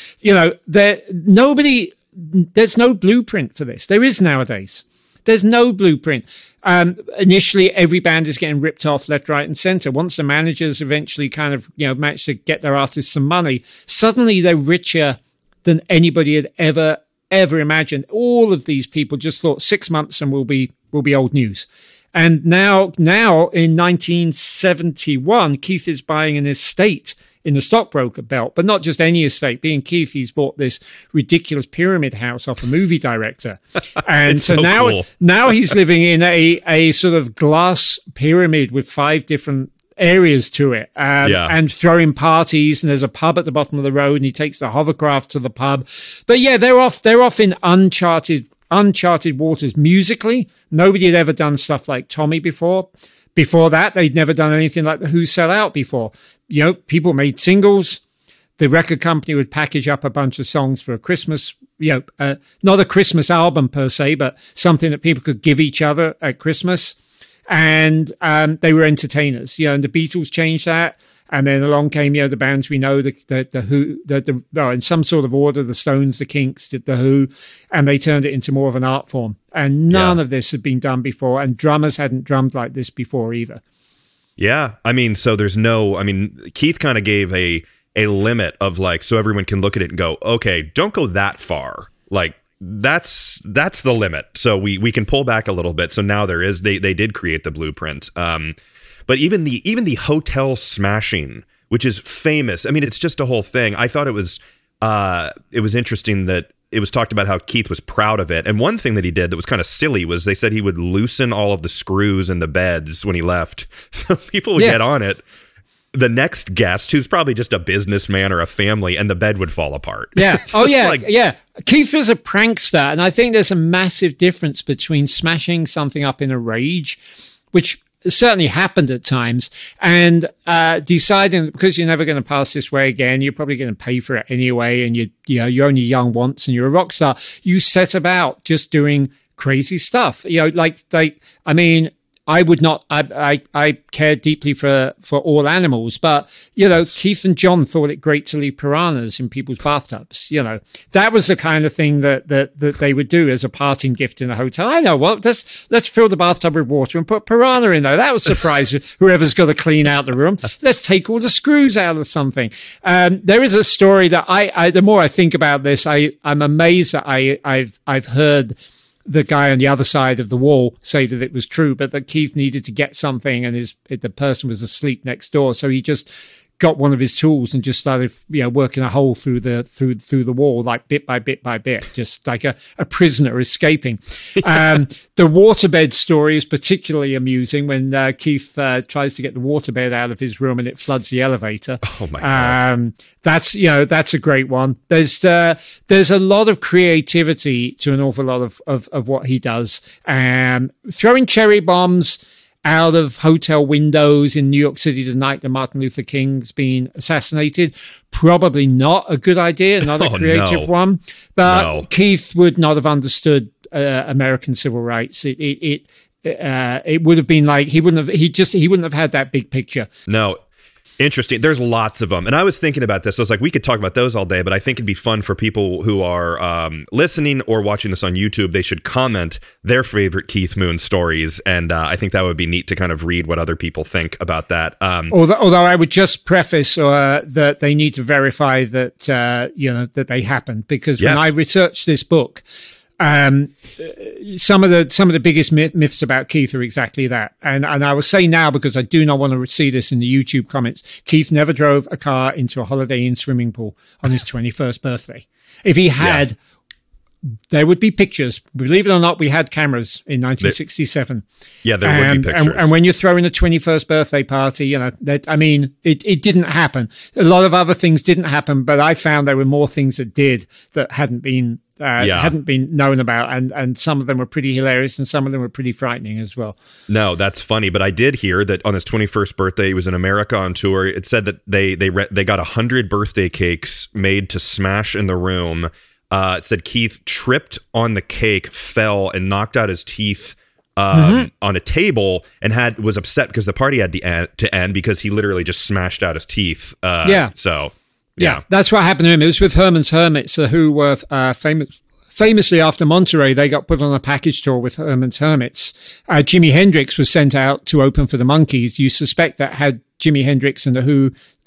There's no blueprint for this. There is nowadays. There's no blueprint. Initially, every band is getting ripped off left, right, and center. Once the managers eventually kind of, manage to get their artists some money, suddenly they're richer than anybody had ever imagined. All of these people just thought 6 months and we'll be old news. And now in 1971, Keith is buying an estate in the stockbroker belt, but not just any estate. Being Keith, he's bought this ridiculous pyramid house off a movie director. And so now, cool. now he's living in a sort of glass pyramid with 5 different areas to it, and throwing parties, and there's a pub at the bottom of the road, and he takes the hovercraft to the pub. But yeah, they're off in uncharted waters musically. Nobody had ever done stuff like Tommy before. Before that, they'd never done anything like the Who Sell Out before. You know, people made singles. The record company would package up a bunch of songs for a Christmas, not a Christmas album per se, but something that people could give each other at Christmas. And they were entertainers, and the Beatles changed that. And then along came, the bands we know, the Who, in some sort of order, the Stones, the Kinks, did the Who, and they turned it into more of an art form. And none of this had been done before, and drummers hadn't drummed like this before either. Yeah, so there's Keith kind of gave a limit of so everyone can look at it and go, okay, don't go that far. That's the limit. So we can pull back a little bit. So now they did create the blueprint. But even the hotel smashing, which is famous. It's just a whole thing. I thought it was interesting that it was talked about how Keith was proud of it. And one thing that he did that was kind of silly was they said he would loosen all of the screws in the beds when he left. So people would get on it. The next guest, who's probably just a businessman or a family, and the bed would fall apart. Yeah. Oh, yeah. Keith was a prankster, and I think there's a massive difference between smashing something up in a rage, which certainly happened at times, and deciding that because you're never going to pass this way again, you're probably going to pay for it anyway, and you're only young once, and you're a rock star. You set about just doing crazy stuff. I would not. I care deeply for all animals, but Keith and John thought it great to leave piranhas in people's bathtubs. That was the kind of thing that they would do as a parting gift in a hotel. I know what. Let's fill the bathtub with water and put piranha in there. That will surprise whoever's got to clean out the room. Let's take all the screws out of something. There is a story that I the more I think about this, I'm amazed that I've heard the guy on the other side of the wall say that it was true, but that Keith needed to get something and the person was asleep next door. So he just got one of his tools and just started, working a hole through the wall, like bit by bit by bit, just like a prisoner escaping. The waterbed story is particularly amusing when Keith tries to get the waterbed out of his room and it floods the elevator. Oh my God. That's a great one. There's a lot of creativity to an awful lot of what he does. Throwing cherry bombs out of hotel windows in New York City the night that Martin Luther King's been assassinated. Probably not a good idea, not a creative one. But Keith would not have understood American civil rights. It would have been like he wouldn't have had that big picture. No. Interesting. There's lots of them. And I was thinking about this. I was like, we could talk about those all day, but I think it'd be fun for people who are listening or watching this on YouTube. They should comment their favorite Keith Moon stories. And I think that would be neat to kind of read what other people think about that. Although I would just preface that they need to verify that, that they happened. Because when I researched this book, some of the biggest myths about Keith are exactly that. And I will say now, because I do not want to see this in the YouTube comments, Keith never drove a car into a Holiday Inn swimming pool on his 21st birthday. If he had, there would be pictures. Believe it or not, we had cameras in 1967. There would be pictures. And when you're throwing a 21st birthday party, it didn't happen. A lot of other things didn't happen, but I found there were more things that did that hadn't been known about, and some of them were pretty hilarious and some of them were pretty frightening as well. No, that's funny, but I did hear that on his 21st birthday, he was in America on tour. It said that they got 100 birthday cakes made to smash in the room. It said Keith tripped on the cake, fell, and knocked out his teeth on a table, and was upset because the party had to end because he literally just smashed out his teeth. Yeah, that's what happened to him. It was with Herman's Hermits, who were famously after Monterey, they got put on a package tour with Herman's Hermits. Jimi Hendrix was sent out to open for the Monkees. You suspect that had Jimi Hendrix and the Who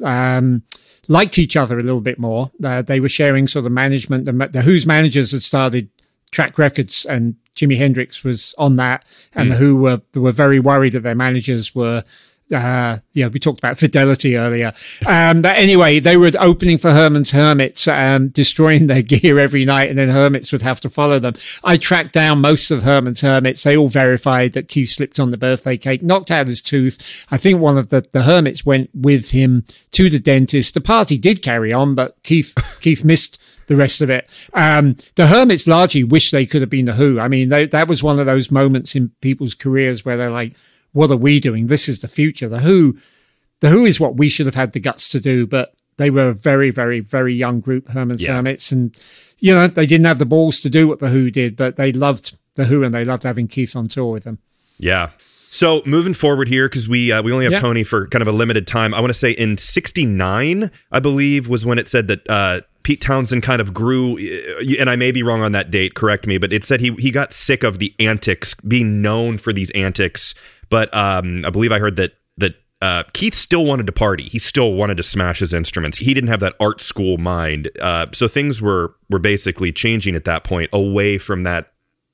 liked each other a little bit more. They were sharing sort of management. The Who's managers had started Track Records, and Jimi Hendrix was on that, and the Who were very worried that their managers were We talked about Fidelity earlier. But anyway, they were opening for Herman's Hermits, destroying their gear every night, and then Hermits would have to follow them. I tracked down most of Herman's Hermits. They all verified that Keith slipped on the birthday cake, knocked out his tooth. I think one of the Hermits went with him to the dentist. The party did carry on, but Keith missed the rest of it. The Hermits largely wish they could have been the Who. I mean, that was one of those moments in people's careers where they're like, what are we doing? This is the future. The Who is what we should have had the guts to do, but they were a very, very, very young group, Herman's Hermits, and they didn't have the balls to do what the Who did, but they loved the Who and they loved having Keith on tour with them. Yeah. So moving forward here, because we only have Tony for kind of a limited time, I want to say in '69, I believe, was when it said that Pete Townsend kind of grew, and I may be wrong on that date, correct me, but it said he got sick of the antics, being known for these antics. But I believe I heard that Keith still wanted to party. He still wanted to smash his instruments. He didn't have that art school mind. So things were basically changing at that point, away from that,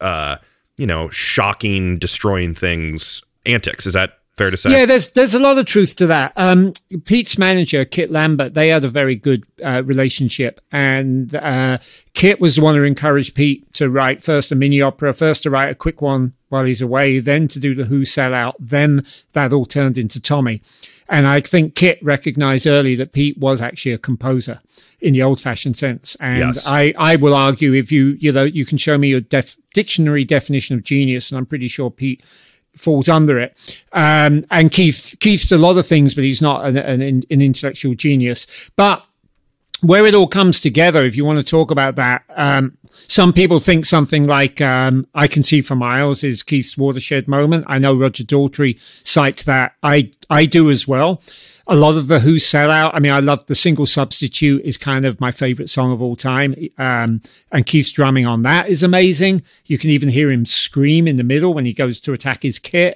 shocking, destroying things antics. Is that fair to say? Yeah, there's a lot of truth to that. Pete's manager, Kit Lambert, they had a very good relationship, and Kit was the one who encouraged Pete to write first a mini opera, first to write a quick one while he's away, then to do the Who sellout, then that all turned into Tommy. And I think Kit recognized early that Pete was actually a composer in the old-fashioned sense. And yes. I will argue, if you can show me your dictionary definition of genius, and I'm pretty sure Pete falls under it. And Keith's a lot of things, but he's not an intellectual genius. But where it all comes together, if you want to talk about that, some people think something like I Can See for Miles is Keith's watershed moment. I know Roger Daltrey cites that. I do as well. A lot of the Who sellout. I mean, I love the Single Substitute is kind of my favorite song of all time. And Keith's drumming on that is amazing. You can even hear him scream in the middle when he goes to attack his kit.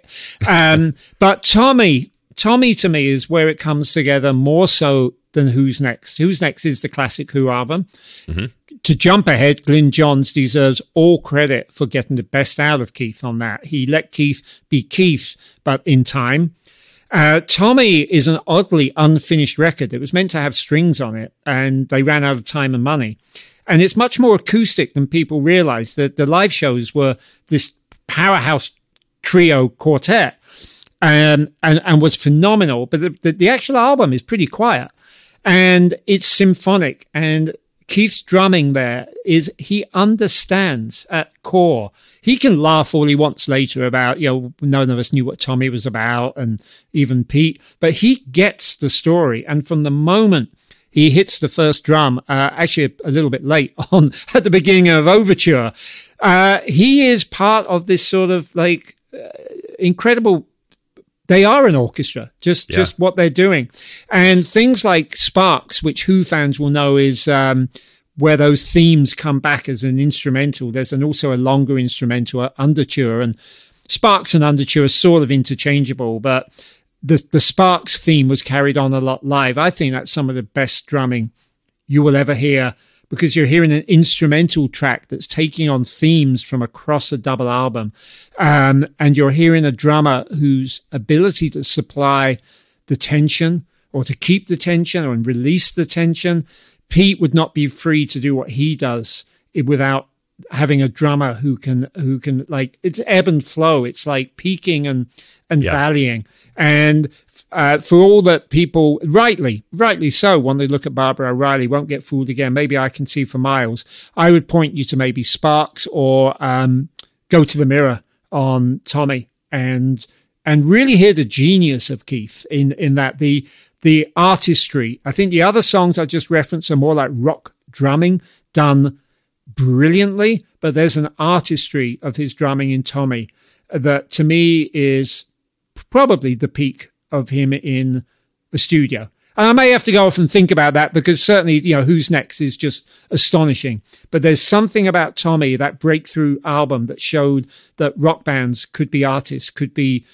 But Tommy to me is where it comes together more so than Who's Next. Who's Next is the classic Who album. Mm-hmm. To jump ahead, Glyn Johns deserves all credit for getting the best out of Keith on that. He let Keith be Keith, but in time. Tommy is an oddly unfinished record. It was meant to have strings on it, and they ran out of time and money. And it's much more acoustic than people realize. That the live shows were this powerhouse trio quartet, and was phenomenal. But the actual album is pretty quiet, and it's symphonic. And Keith's drumming there he understands at core. He can laugh all he wants later about, none of us knew what Tommy was about, and even Pete, but he gets the story. And from the moment he hits the first drum, actually a little bit late on at the beginning of Overture, he is part of this sort of incredible. They are an orchestra, just what they're doing. And things like Sparks, which Who fans will know is where those themes come back as an instrumental. There's also a longer instrumental, Underture, and Sparks and Underture are sort of interchangeable, but the Sparks theme was carried on a lot live. I think that's some of the best drumming you will ever hear, because you're hearing an instrumental track that's taking on themes from across a double album. And you're hearing a drummer whose ability to supply the tension, or to keep the tension and release the tension. Pete would not be free to do what he does without having a drummer who can it's ebb and flow. It's like peaking and valleying. And for all that people, rightly so, when they look at Barbara O'Reilly, won't get fooled again. Maybe I Can See for Miles. I would point you to maybe Sparks or Go to the Mirror on Tommy, and really hear the genius of Keith in that the artistry. I think the other songs I just referenced are more like rock drumming done brilliantly, but there's an artistry of his drumming in Tommy that to me is probably the peak of him in the studio. And I may have to go off and think about that, because certainly, Who's Next is just astonishing. But there's something about Tommy, that breakthrough album, that showed that rock bands could be artists,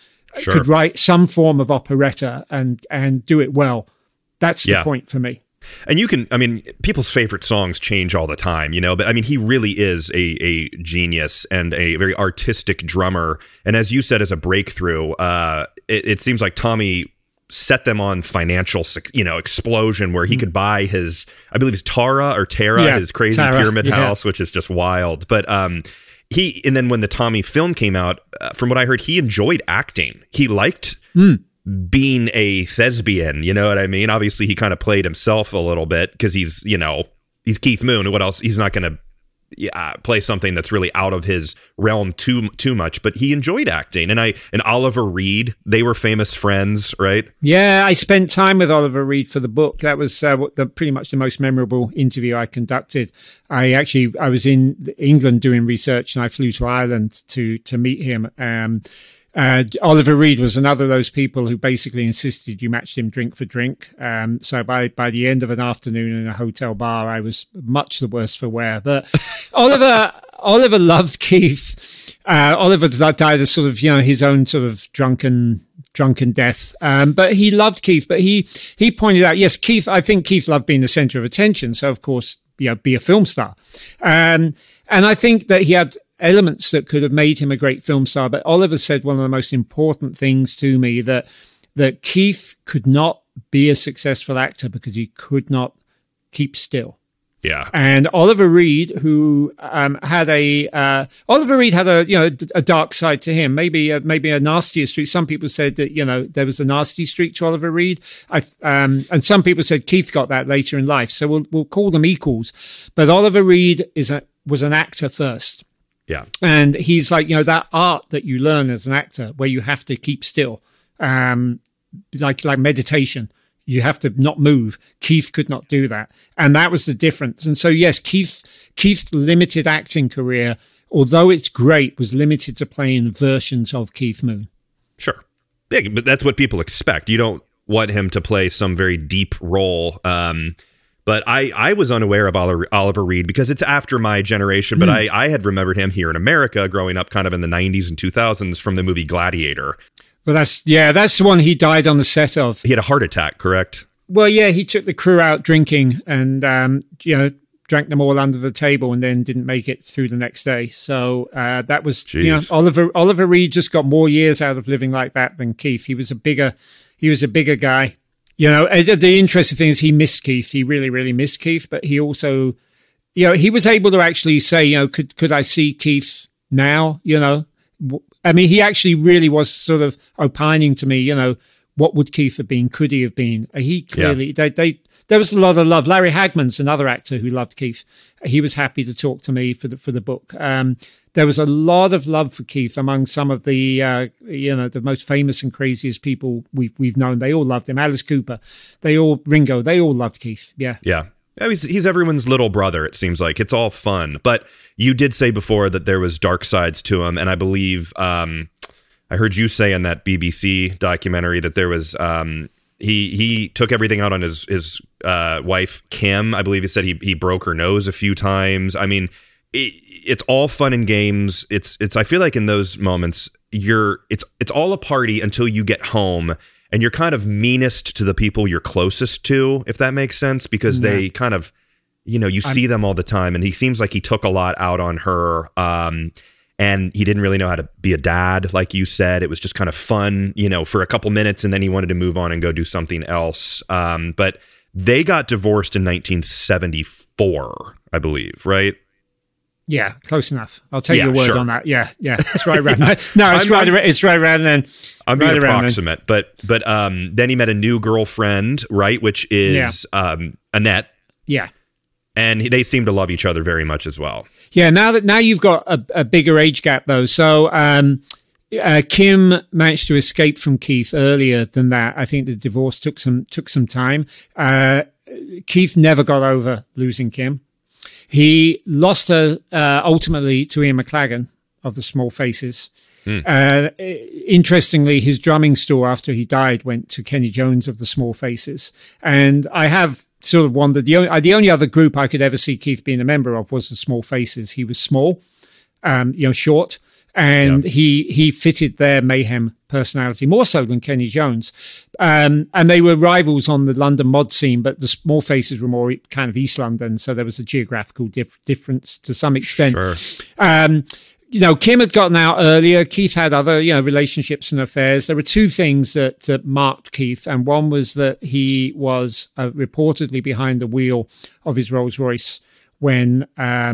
could write some form of operetta and do it well. That's the point for me. And you can, I mean, people's favorite songs change all the time, but I mean, he really is a genius and a very artistic drummer. And as you said, as a breakthrough, it seems like Tommy set them on financial, explosion where he could buy his, I believe it's Tara, his crazy pyramid house, which is just wild. But and then when the Tommy film came out, from what I heard, he enjoyed acting. He liked being a thespian, you know what I mean? Obviously, he kind of played himself a little bit because he's Keith Moon. What else? He's not going to play something that's really out of his realm too much, but he enjoyed acting. And Oliver Reed, they were famous friends, right? Yeah, I spent time with Oliver Reed for the book. That was pretty much the most memorable interview I conducted. I was in England doing research, and I flew to Ireland to meet him. Oliver Reed was another of those people who basically insisted you matched him drink for drink. So by the end of an afternoon in a hotel bar, I was much the worse for wear. But Oliver loved Keith. Oliver died of sort of, his own sort of drunken death. But he loved Keith. But he pointed out, yes, I think Keith loved being the center of attention. So of course, be a film star. And I think that he had elements that could have made him a great film star. But Oliver said one of the most important things to me, that Keith could not be a successful actor because he could not keep still. Yeah. And Oliver Reed, who had a dark side to him, maybe a nastier streak. Some people said that there was a nasty streak to Oliver Reed. And some people said Keith got that later in life. So we'll call them equals. But Oliver Reed was an actor first. Yeah. And he's like, that art that you learn as an actor where you have to keep still, like meditation. You have to not move. Keith could not do that. And that was the difference. And so, yes, Keith's limited acting career, although it's great, was limited to playing versions of Keith Moon. Sure. Yeah, but that's what people expect. You don't want him to play some very deep role. But I was unaware of Oliver Reed because it's after my generation, but I had remembered him here in America growing up kind of in the 90s and 2000s from the movie Gladiator. Well, that's the one he died on the set of. He had a heart attack, correct? Well, yeah, he took the crew out drinking and, drank them all under the table and then didn't make it through the next day. So that was, Oliver Reed just got more years out of living like that than Keith. He was a bigger guy. The interesting thing is he missed Keith. He really, really missed Keith, but he also, he was able to actually say, could I see Keith now? I mean, he actually really was sort of opining to me, what would Keith have been? Could he have been? He clearly, there was a lot of love. Larry Hagman's another actor who loved Keith. He was happy to talk to me for the book. There was a lot of love for Keith among some of the, the most famous and craziest people we've known. They all loved him. Alice Cooper, Ringo, they all loved Keith. Yeah. Yeah. He's everyone's little brother, it seems like. It's all fun. But you did say before that there was dark sides to him. And I believe I heard you say in that BBC documentary that there was he took everything out on his wife, Kim. I believe he said he broke her nose a few times. I mean, it's all fun and games. It's I feel like in those moments it's all a party until you get home and you're kind of meanest to the people you're closest to, if that makes sense, because they kind of, see them all the time. And he seems like he took a lot out on her. And he didn't really know how to be a dad, like you said. It was just kind of fun, for a couple minutes, and then he wanted to move on and go do something else. But they got divorced in 1974, I believe, right? Yeah, close enough. I'll take your word on that. Yeah, it's right around that. No, it's right around then. I'm being approximate, but then he met a new girlfriend, right, which is Annette. Yeah. And they seem to love each other very much as well. Yeah, now you've got a bigger age gap, though. So Kim managed to escape from Keith earlier than that. I think the divorce took some time. Keith never got over losing Kim. He lost her ultimately to Ian McLagan of the Small Faces. Interestingly, his drumming store after he died went to Kenny Jones of the Small Faces. And I have sort of wondered, the only other group I could ever see Keith being a member of was the Small Faces. He was small, short, And he fitted their mayhem personality more so than Kenny Jones. And they were rivals on the London mod scene, but the Small Faces were more kind of East London. So there was a geographical difference to some extent. Sure. Kim had gotten out earlier. Keith had other, relationships and affairs. There were two things that marked Keith. And one was that he was reportedly behind the wheel of his Rolls Royce when,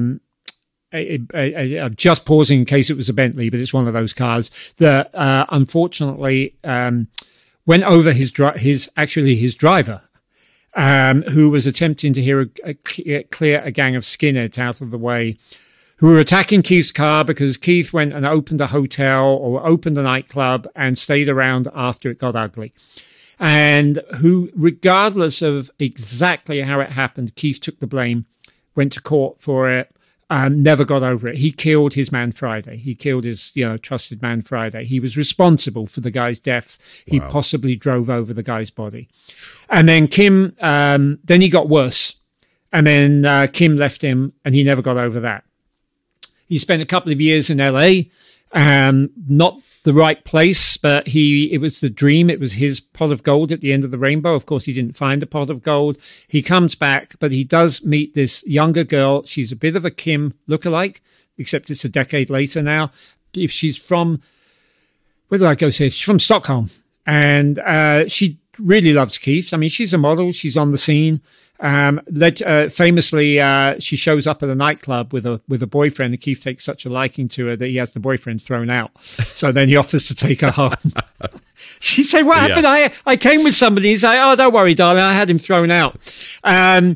just pausing in case it was a Bentley, but it's one of those cars that unfortunately went over his driver, who was attempting to clear a gang of skinheads out of the way, who were attacking Keith's car because Keith went and opened a hotel or opened a nightclub and stayed around after it got ugly. And who, regardless of exactly how it happened, Keith took the blame, went to court for it, never got over it. He killed his man Friday. He killed his, trusted man Friday. He was responsible for the guy's death. He possibly drove over the guy's body. And then Kim, then he got worse. And then Kim left him and he never got over that. He spent a couple of years in LA, not the right place, but it was the dream. It was his pot of gold at the end of the rainbow. Of course, he didn't find the pot of gold. He comes back, but he does meet this younger girl. She's a bit of a Kim lookalike, except it's a decade later now. If she's from, where did I go say? She's from Stockholm. And she really loves Keith. I mean, she's a model. She's on the scene. Famously, she shows up at a nightclub with a boyfriend, and Keith takes such a liking to her that he has the boyfriend thrown out. So then he offers to take her home. She said, "What happened? I came with somebody." He's like, "Oh, don't worry, darling. I had him thrown out." And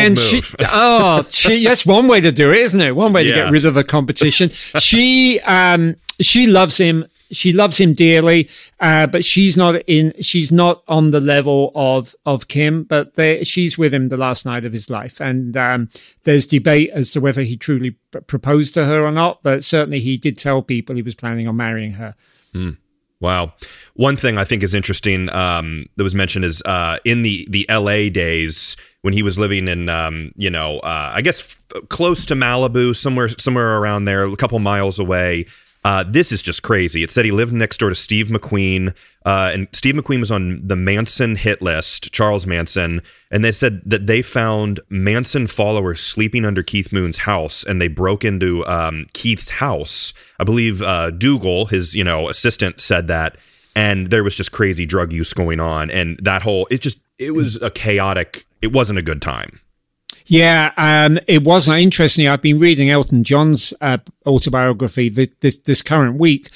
that's one way to do it, isn't it? One way to get rid of the competition. She loves him. She loves him dearly, but she's not on the level of Kim, but she's with him the last night of his life. And there's debate as to whether he truly proposed to her or not, but certainly he did tell people he was planning on marrying her. Wow. One thing I think is interesting that was mentioned is in the LA days when he was living in, I guess close to Malibu, somewhere around there, a couple miles away. This is just crazy. It said he lived next door to Steve McQueen, and Steve McQueen was on the Manson hit list, Charles Manson, and they said that they found Manson followers sleeping under Keith Moon's house, and they broke into Keith's house. I believe Dougal, his assistant, said that, and there was just crazy drug use going on, and it was a chaotic. It wasn't a good time. Yeah, it wasn't. Interesting. I've been reading Elton John's autobiography this current week.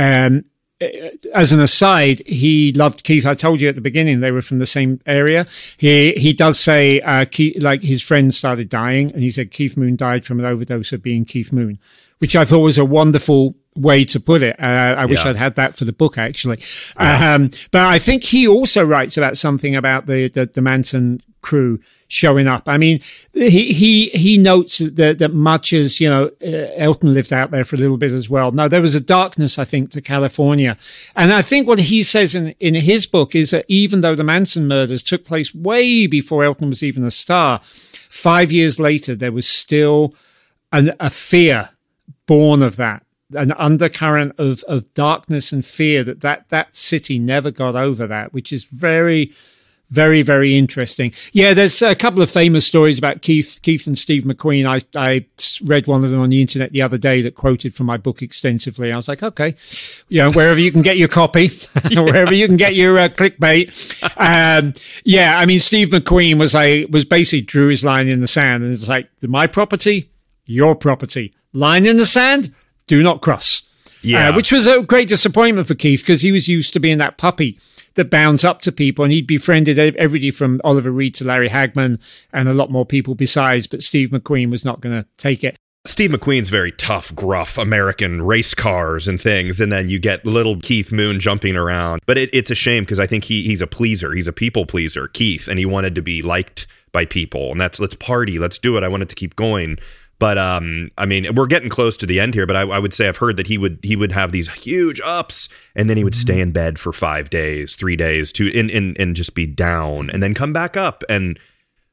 As an aside, he loved Keith. I told you at the beginning they were from the same area. He does say like his friend started dying, and he said Keith Moon died from an overdose of being Keith Moon, which I thought was a wonderful way to put it. I wish I'd had that for the book, actually. Yeah. But I think he also writes about something about the Manson crew showing up. I mean, he notes that much as, Elton lived out there for a little bit as well. No, there was a darkness, I think, to California. And I think what he says in his book is that even though the Manson murders took place way before Elton was even a star, 5 years later, there was still a fear born of that, an undercurrent of darkness and fear that city never got over that, which is very, very, very interesting. Yeah, there's a couple of famous stories about Keith and Steve McQueen. I read one of them on the internet the other day that quoted from my book extensively. I was like, okay, wherever you can get your copy, wherever you can get your clickbait. I mean, Steve McQueen was basically drew his line in the sand, and it's like, my property, your property. Line in the sand, do not cross. Yeah, which was a great disappointment for Keith because he was used to being that puppy that bounds up to people, and he'd befriended everybody from Oliver Reed to Larry Hagman and a lot more people besides, but Steve McQueen was not going to take it. Steve McQueen's very tough, gruff American race cars and things, and then you get little Keith Moon jumping around. But it's a shame because I think he's a pleaser. He's a people pleaser, Keith, and he wanted to be liked by people, and let's party, let's do it. I wanted to keep going. But I mean, we're getting close to the end here. But I would say I've heard that he would have these huge ups, and then he would stay in bed for 5 days, 3 days, and just be down, and then come back up. And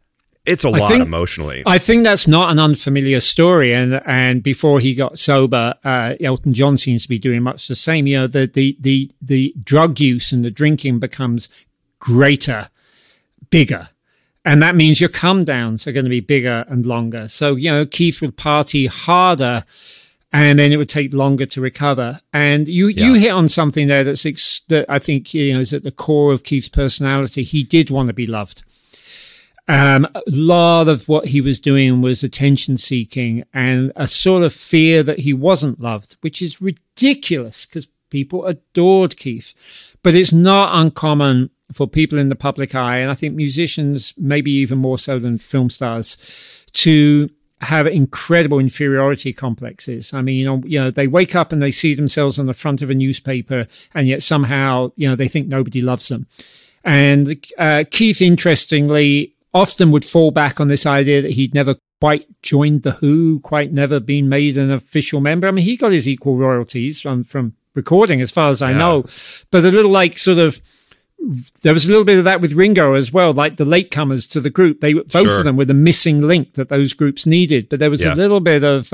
it's a lot emotionally. I think that's not an unfamiliar story. And before he got sober, Elton John seems to be doing much the same. You know, the drug use and the drinking becomes greater, bigger. And that means your come downs are going to be bigger and longer. So, you know, Keith would party harder and then it would take longer to recover. And you hit on something there that I think, you know, is at the core of Keith's personality. He did want to be loved. A lot of what he was doing was attention seeking and a sort of fear that he wasn't loved, which is ridiculous because people adored Keith. But it's not uncommon for people in the public eye, and I think musicians, maybe even more so than film stars, to have incredible inferiority complexes. I mean, you know, they wake up and they see themselves on the front of a newspaper, and yet somehow, you know, they think nobody loves them. And Keith, interestingly, often would fall back on this idea that he'd never quite joined The Who, quite never been made an official member. I mean, he got his equal royalties from recording, as far as I know, but a little like sort of, there was a little bit of that with Ringo as well, like the latecomers to the group. They both of them were the missing link that those groups needed. But there was a little bit of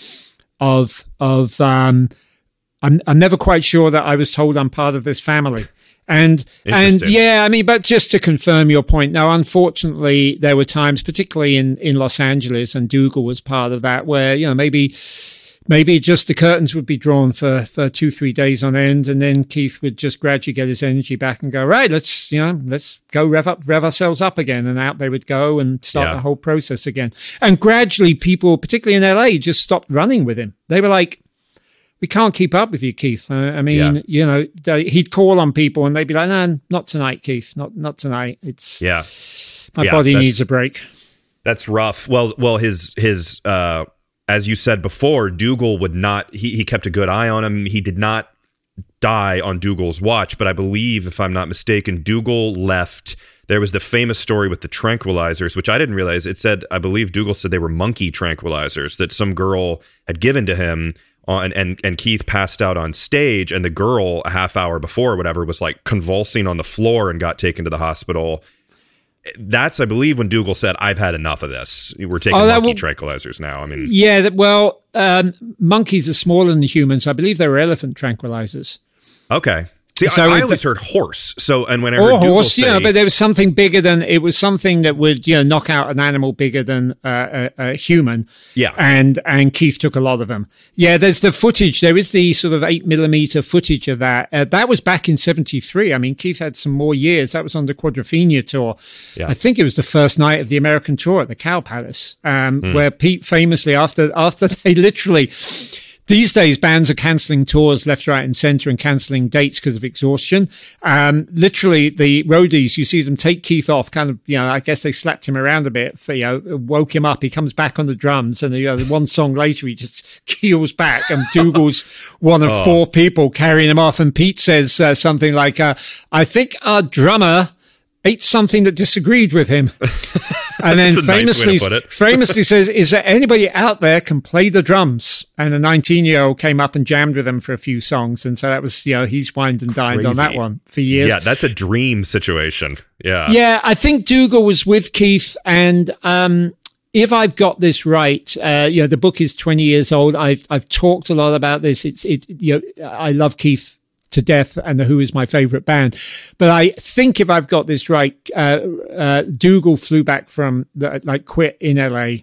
I'm never quite sure that I was told I'm part of this family. And yeah, I mean, but just to confirm your point, now, unfortunately, there were times, particularly in Los Angeles, and Dougal was part of that, where, you know, maybe just the curtains would be drawn for 2-3 days on end, and then Keith would just gradually get his energy back and go, right, let's go rev ourselves up again, and out they would go and start the whole process again. And gradually, people, particularly in LA, just stopped running with him. They were like, we can't keep up with you, Keith. I mean, you know, he'd call on people and they'd be like, no, not tonight, Keith. Not tonight. It's my body needs a break. That's rough. Well, his as you said before, Dougal would not, he kept a good eye on him. He did not die on Dougal's watch, but I believe, if I'm not mistaken, Dougal left. There was the famous story with the tranquilizers, which I didn't realize. It said, I believe Dougal said they were monkey tranquilizers that some girl had given to him. And Keith passed out on stage, and the girl a half hour before or whatever was like convulsing on the floor and got taken to the hospital. That's, I believe, when Dougal said, I've had enough of this. We're taking monkey tranquilizers now. I mean, yeah, well, monkeys are smaller than humans. I believe they were elephant tranquilizers. Okay. See, so I always heard horse. So, and when I heard horse, say, but there was something bigger than, it was something that would, you know, knock out an animal bigger than a human. Yeah. And Keith took a lot of them. Yeah, there's the footage. There is the sort of 8mm footage of that. That was back in 73. I mean, Keith had some more years. That was on the Quadrophenia tour. Yeah. I think it was the first night of the American tour at the Cow Palace, where Pete famously, after they literally... These days, bands are cancelling tours left, right, and centre and cancelling dates because of exhaustion. Literally, the roadies, you see them take Keith off, kind of, you know, I guess they slapped him around a bit, you know, woke him up. He comes back on the drums, and, you know, one song later, he just keels back, and Dougal's one of 4 people carrying him off. And Pete says something like, I think our drummer ate something that disagreed with him. And then famously says, is there anybody out there can play the drums? And a 19-year-old came up and jammed with him for a few songs. And so that was, you know, he's wined and dined on that one for years. Yeah, that's a dream situation. Yeah. Yeah, I think Dougal was with Keith. And if I've got this right, you know, the book is 20 years old. I've talked a lot about this. You know, I love Keith to death, and The Who is my favorite band. But I think if I've got this right, Dougal flew back from quit in LA.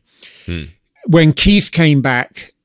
When Keith came back,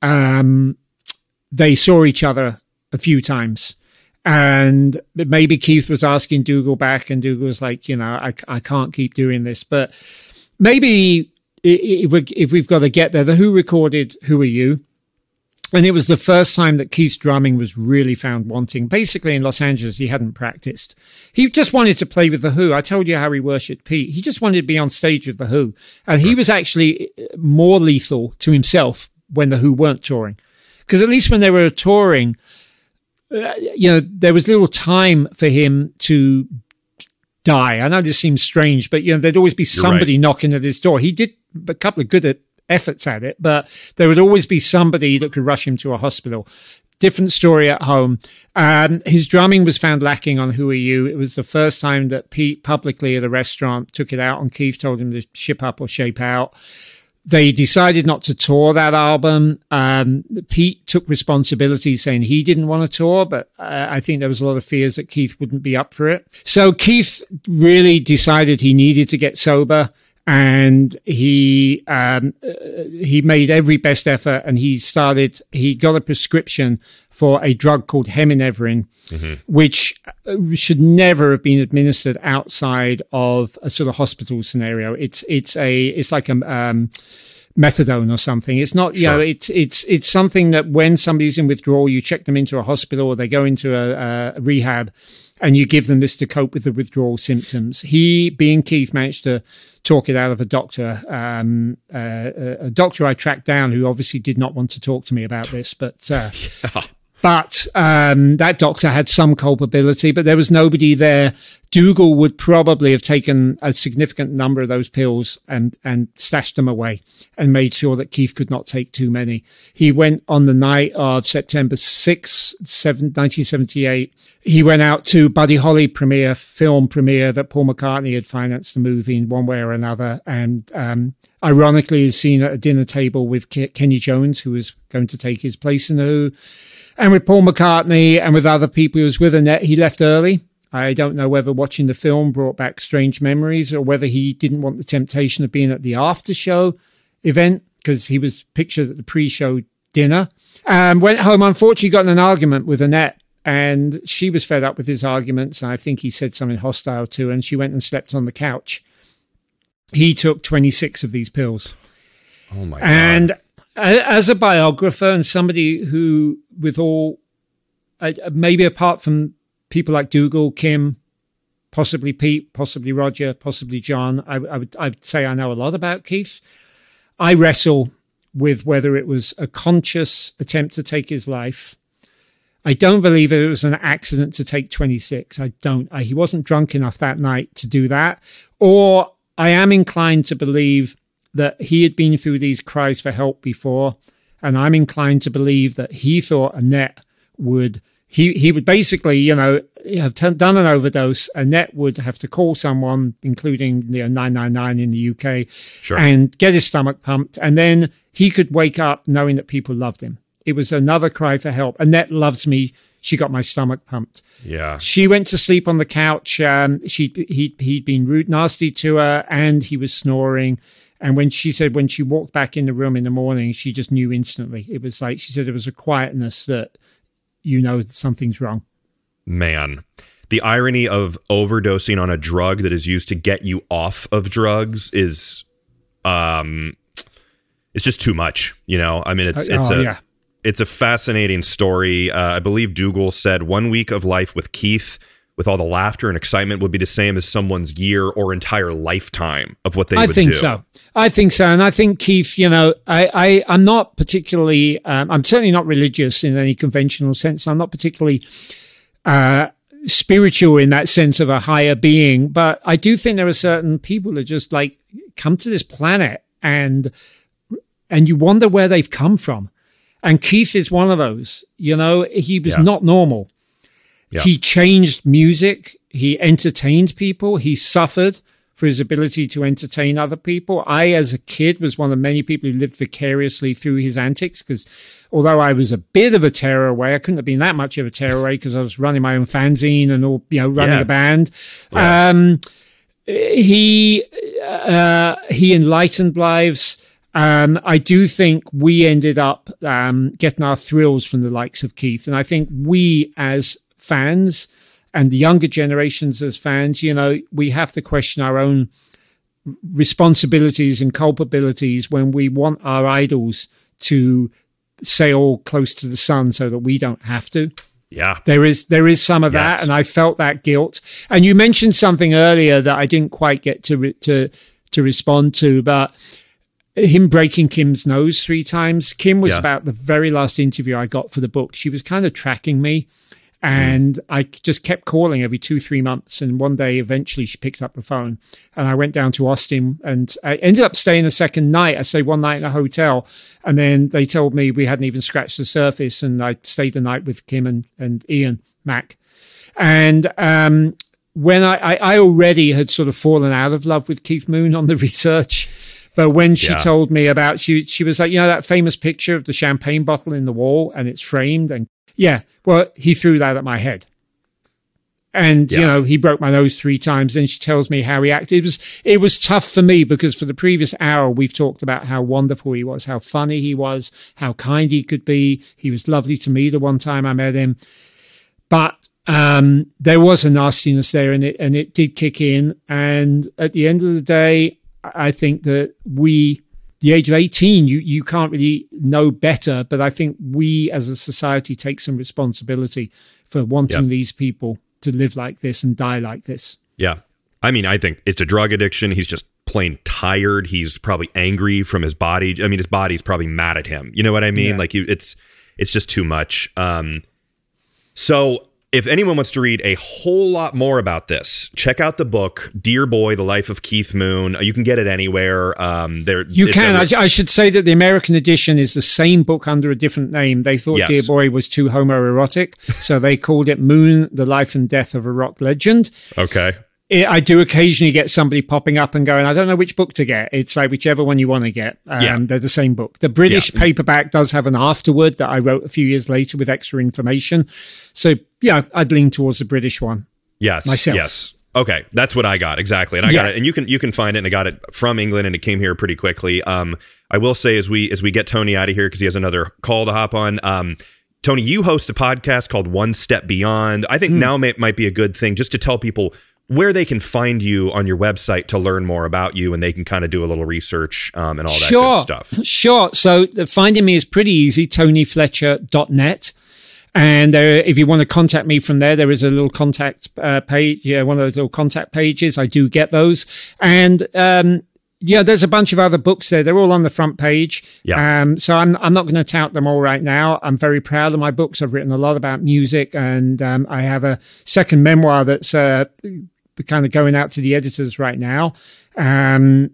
they saw each other a few times, and maybe Keith was asking Dougal back, and Dougal was like, you know, I can't keep doing this. But maybe if we've got to get there, The Who recorded Who Are You? And it was the first time that Keith's drumming was really found wanting. Basically, in Los Angeles, he hadn't practiced. He just wanted to play with The Who. I told you how he worshipped Pete. He just wanted to be on stage with The Who. And he was actually more lethal to himself when The Who weren't touring. Because at least when they were touring, you know, there was little time for him to die. I know this seems strange, but, you know, there'd always be somebody knocking at his door. He did a couple of good efforts at it, but there would always be somebody that could rush him to a hospital. different story at home. His drumming was found lacking on Who Are You. It was the first time that Pete publicly at a restaurant took it out on Keith, told him to ship up or shape out. They decided not to tour that album. Pete took responsibility, saying he didn't want to tour, but I think there was a lot of fears that Keith wouldn't be up for it. So Keith really decided he needed to get sober, and he made every best effort, and he got a prescription for a drug called Heminevrin, which should never have been administered outside of a sort of hospital scenario. It's like a methadone or something. It's not, it's something that when somebody's in withdrawal, you check them into a hospital or they go into a rehab, and you give them this to cope with the withdrawal symptoms. He, being Keith, managed to talk it out of a doctor I tracked down, who obviously did not want to talk to me about this, but that doctor had some culpability, but there was nobody there. Dougal would probably have taken a significant number of those pills and stashed them away and made sure that Keith could not take too many. He went on the night of September 6, 1978. He went out to Buddy Holly film premiere that Paul McCartney had financed the movie in one way or another. And ironically is seen at a dinner table with Kenny Jones, who was going to take his place in the Who. And with Paul McCartney and with other people, he was with Annette. He left early. I don't know whether watching the film brought back strange memories or whether he didn't want the temptation of being at the after show event, because he was pictured at the pre-show dinner. Went home, unfortunately got in an argument with Annette, and she was fed up with his arguments. I think he said something hostile to her, and she went and slept on the couch. He took 26 of these pills. Oh my God. And as a biographer and somebody who, with all, maybe apart from people like Dougal, Kim, possibly Pete, possibly Roger, possibly John, I'd say I know a lot about Keith. I wrestle with whether it was a conscious attempt to take his life. I don't believe it was an accident to take 26. I don't. He wasn't drunk enough that night to do that. Or I am inclined to believe that he had been through these cries for help before, and I'm inclined to believe that he thought Annette would, he would basically, have done an overdose. Annette would have to call someone, including 999 in the UK, and get his stomach pumped, and then he could wake up knowing that people loved him. It was another cry for help. Annette loves me. She got my stomach pumped. Yeah. She went to sleep on the couch. He'd been rude, nasty to her, and he was snoring. And when she walked back in the room in the morning, she just knew instantly. It was like, she said, it was a quietness that that something's wrong. Man, the irony of overdosing on a drug that is used to get you off of drugs is, it's just too much. I mean, it's a fascinating story. I believe Dougal said 1 week of life with Keith, with all the laughter and excitement, would be the same as someone's year or entire lifetime of what they would do. I think so. And I think Keith, I'm not particularly, I'm certainly not religious in any conventional sense. I'm not particularly spiritual in that sense of a higher being. But I do think there are certain people that just come to this planet and you wonder where they've come from. And Keith is one of those. He was not normal. Yeah. He changed music. He entertained people. He suffered for his ability to entertain other people. I, as a kid, was one of many people who lived vicariously through his antics, because although I was a bit of a tearaway, I couldn't have been that much of a tearaway because I was running my own fanzine and running a band. Yeah. He enlightened lives. I do think we ended up getting our thrills from the likes of Keith. And I think we as fans and the younger generations as fans, we have to question our own responsibilities and culpabilities when we want our idols to sail close to the sun so that we don't have to. Yeah. There is some of that, and I felt that guilt. And you mentioned something earlier that I didn't quite get to respond to, but him breaking Kim's nose 3 times. Kim was about the very last interview I got for the book. She was kind of tracking me, And I just kept calling every 2-3 months. And one day, eventually, she picked up the phone. And I went down to Austin, and I ended up staying a second night. I stayed one night in a hotel. And then they told me we hadn't even scratched the surface. And I stayed the night with Kim and Ian Mac. And when I already had sort of fallen out of love with Keith Moon on the research. But when she told me about, she was like, that famous picture of the champagne bottle in the wall and it's framed. And he threw that at my head. And, he broke my nose 3 times. And she tells me how he acted. It was tough for me because for the previous hour, we've talked about how wonderful he was, how funny he was, how kind he could be. He was lovely to me the one time I met him. But there was a nastiness there, and it did kick in. And at the end of the day, I think that the age of 18, you can't really know better, but I think we as a society take some responsibility for wanting these people to live like this and die like this. Yeah. I mean, I think it's a drug addiction. He's just plain tired. He's probably angry from his body. I mean, his body's probably mad at him. You know what I mean? Like it's just too much. So if anyone wants to read a whole lot more about this, check out the book, Dear Boy, The Life of Keith Moon. You can get it anywhere. I should say that the American edition is the same book under a different name. They thought Dear Boy was too homoerotic, so they called it Moon, The Life and Death of a Rock Legend. Okay. I do occasionally get somebody popping up and going, I don't know which book to get. It's like whichever one you want to get. They're the same book. The British paperback does have an afterword that I wrote a few years later with extra information. So, I'd lean towards the British one. Yes. Myself. Yes. Okay. That's what I got. Exactly. And I got it. And you can find it. And I got it from England and it came here pretty quickly. I will say as we get Tony out of here, because he has another call to hop on, Tony, you host a podcast called One Step Beyond. I think now might be a good thing just to tell people where they can find you on your website to learn more about you, and they can kind of do a little research and all that good stuff. Sure. So finding me is pretty easy, tonyfletcher.net. And if you want to contact me from there is a little contact page, one of those little contact pages. I do get those. And there's a bunch of other books there. They're all on the front page. Yeah. So I'm not going to tout them all right now. I'm very proud of my books. I've written a lot about music, and I have a second memoir that's kind of going out to the editors right now. And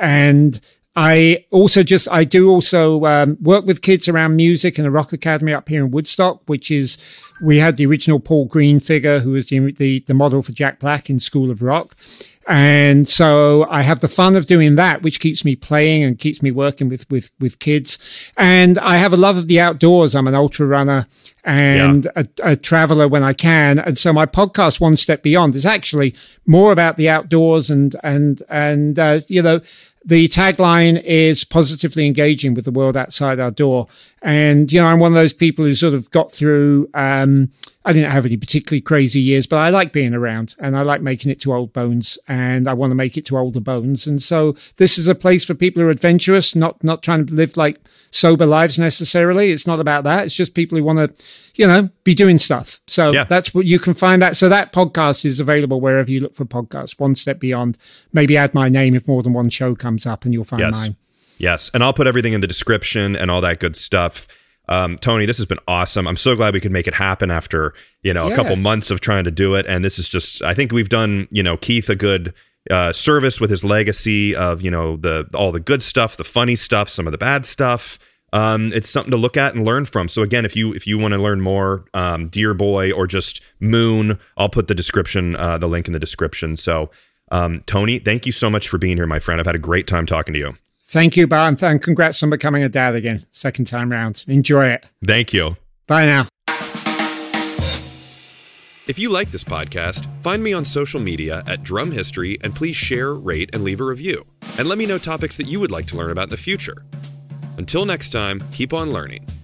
I do also work with kids around music in a rock academy up here in Woodstock, we had the original Paul Green figure who was the model for Jack Black in School of Rock. And so I have the fun of doing that, which keeps me playing and keeps me working with kids. And I have a love of the outdoors. I'm an ultra runner and a traveler when I can. And so my podcast, One Step Beyond, is actually more about the outdoors and the tagline is positively engaging with the world outside our door. And, I'm one of those people who sort of got through, I didn't have any particularly crazy years, but I like being around and I like making it to old bones, and I want to make it to older bones. And so this is a place for people who are adventurous, not trying to live like sober lives necessarily. It's not about that. It's just people who want to, be doing stuff. So that's what you can find that. So that podcast is available wherever you look for podcasts, One Step Beyond. Maybe add my name if more than one show comes up and you'll find mine. Yes. And I'll put everything in the description and all that good stuff. Tony, this has been awesome. I'm so glad we could make it happen after, a couple months of trying to do it. And this is just, I think we've done, Keith a good service with his legacy of, all the good stuff, the funny stuff, some of the bad stuff. It's something to look at and learn from. So again, if you want to learn more, Dear Boy or just Moon, I'll put the link in the description. So, Tony, thank you so much for being here, my friend. I've had a great time talking to you. Thank you, Bob, and congrats on becoming a dad again, second time round. Enjoy it. Thank you. Bye now. If you like this podcast, find me on social media at Drum History, and please share, rate, and leave a review. And let me know topics that you would like to learn about in the future. Until next time, keep on learning.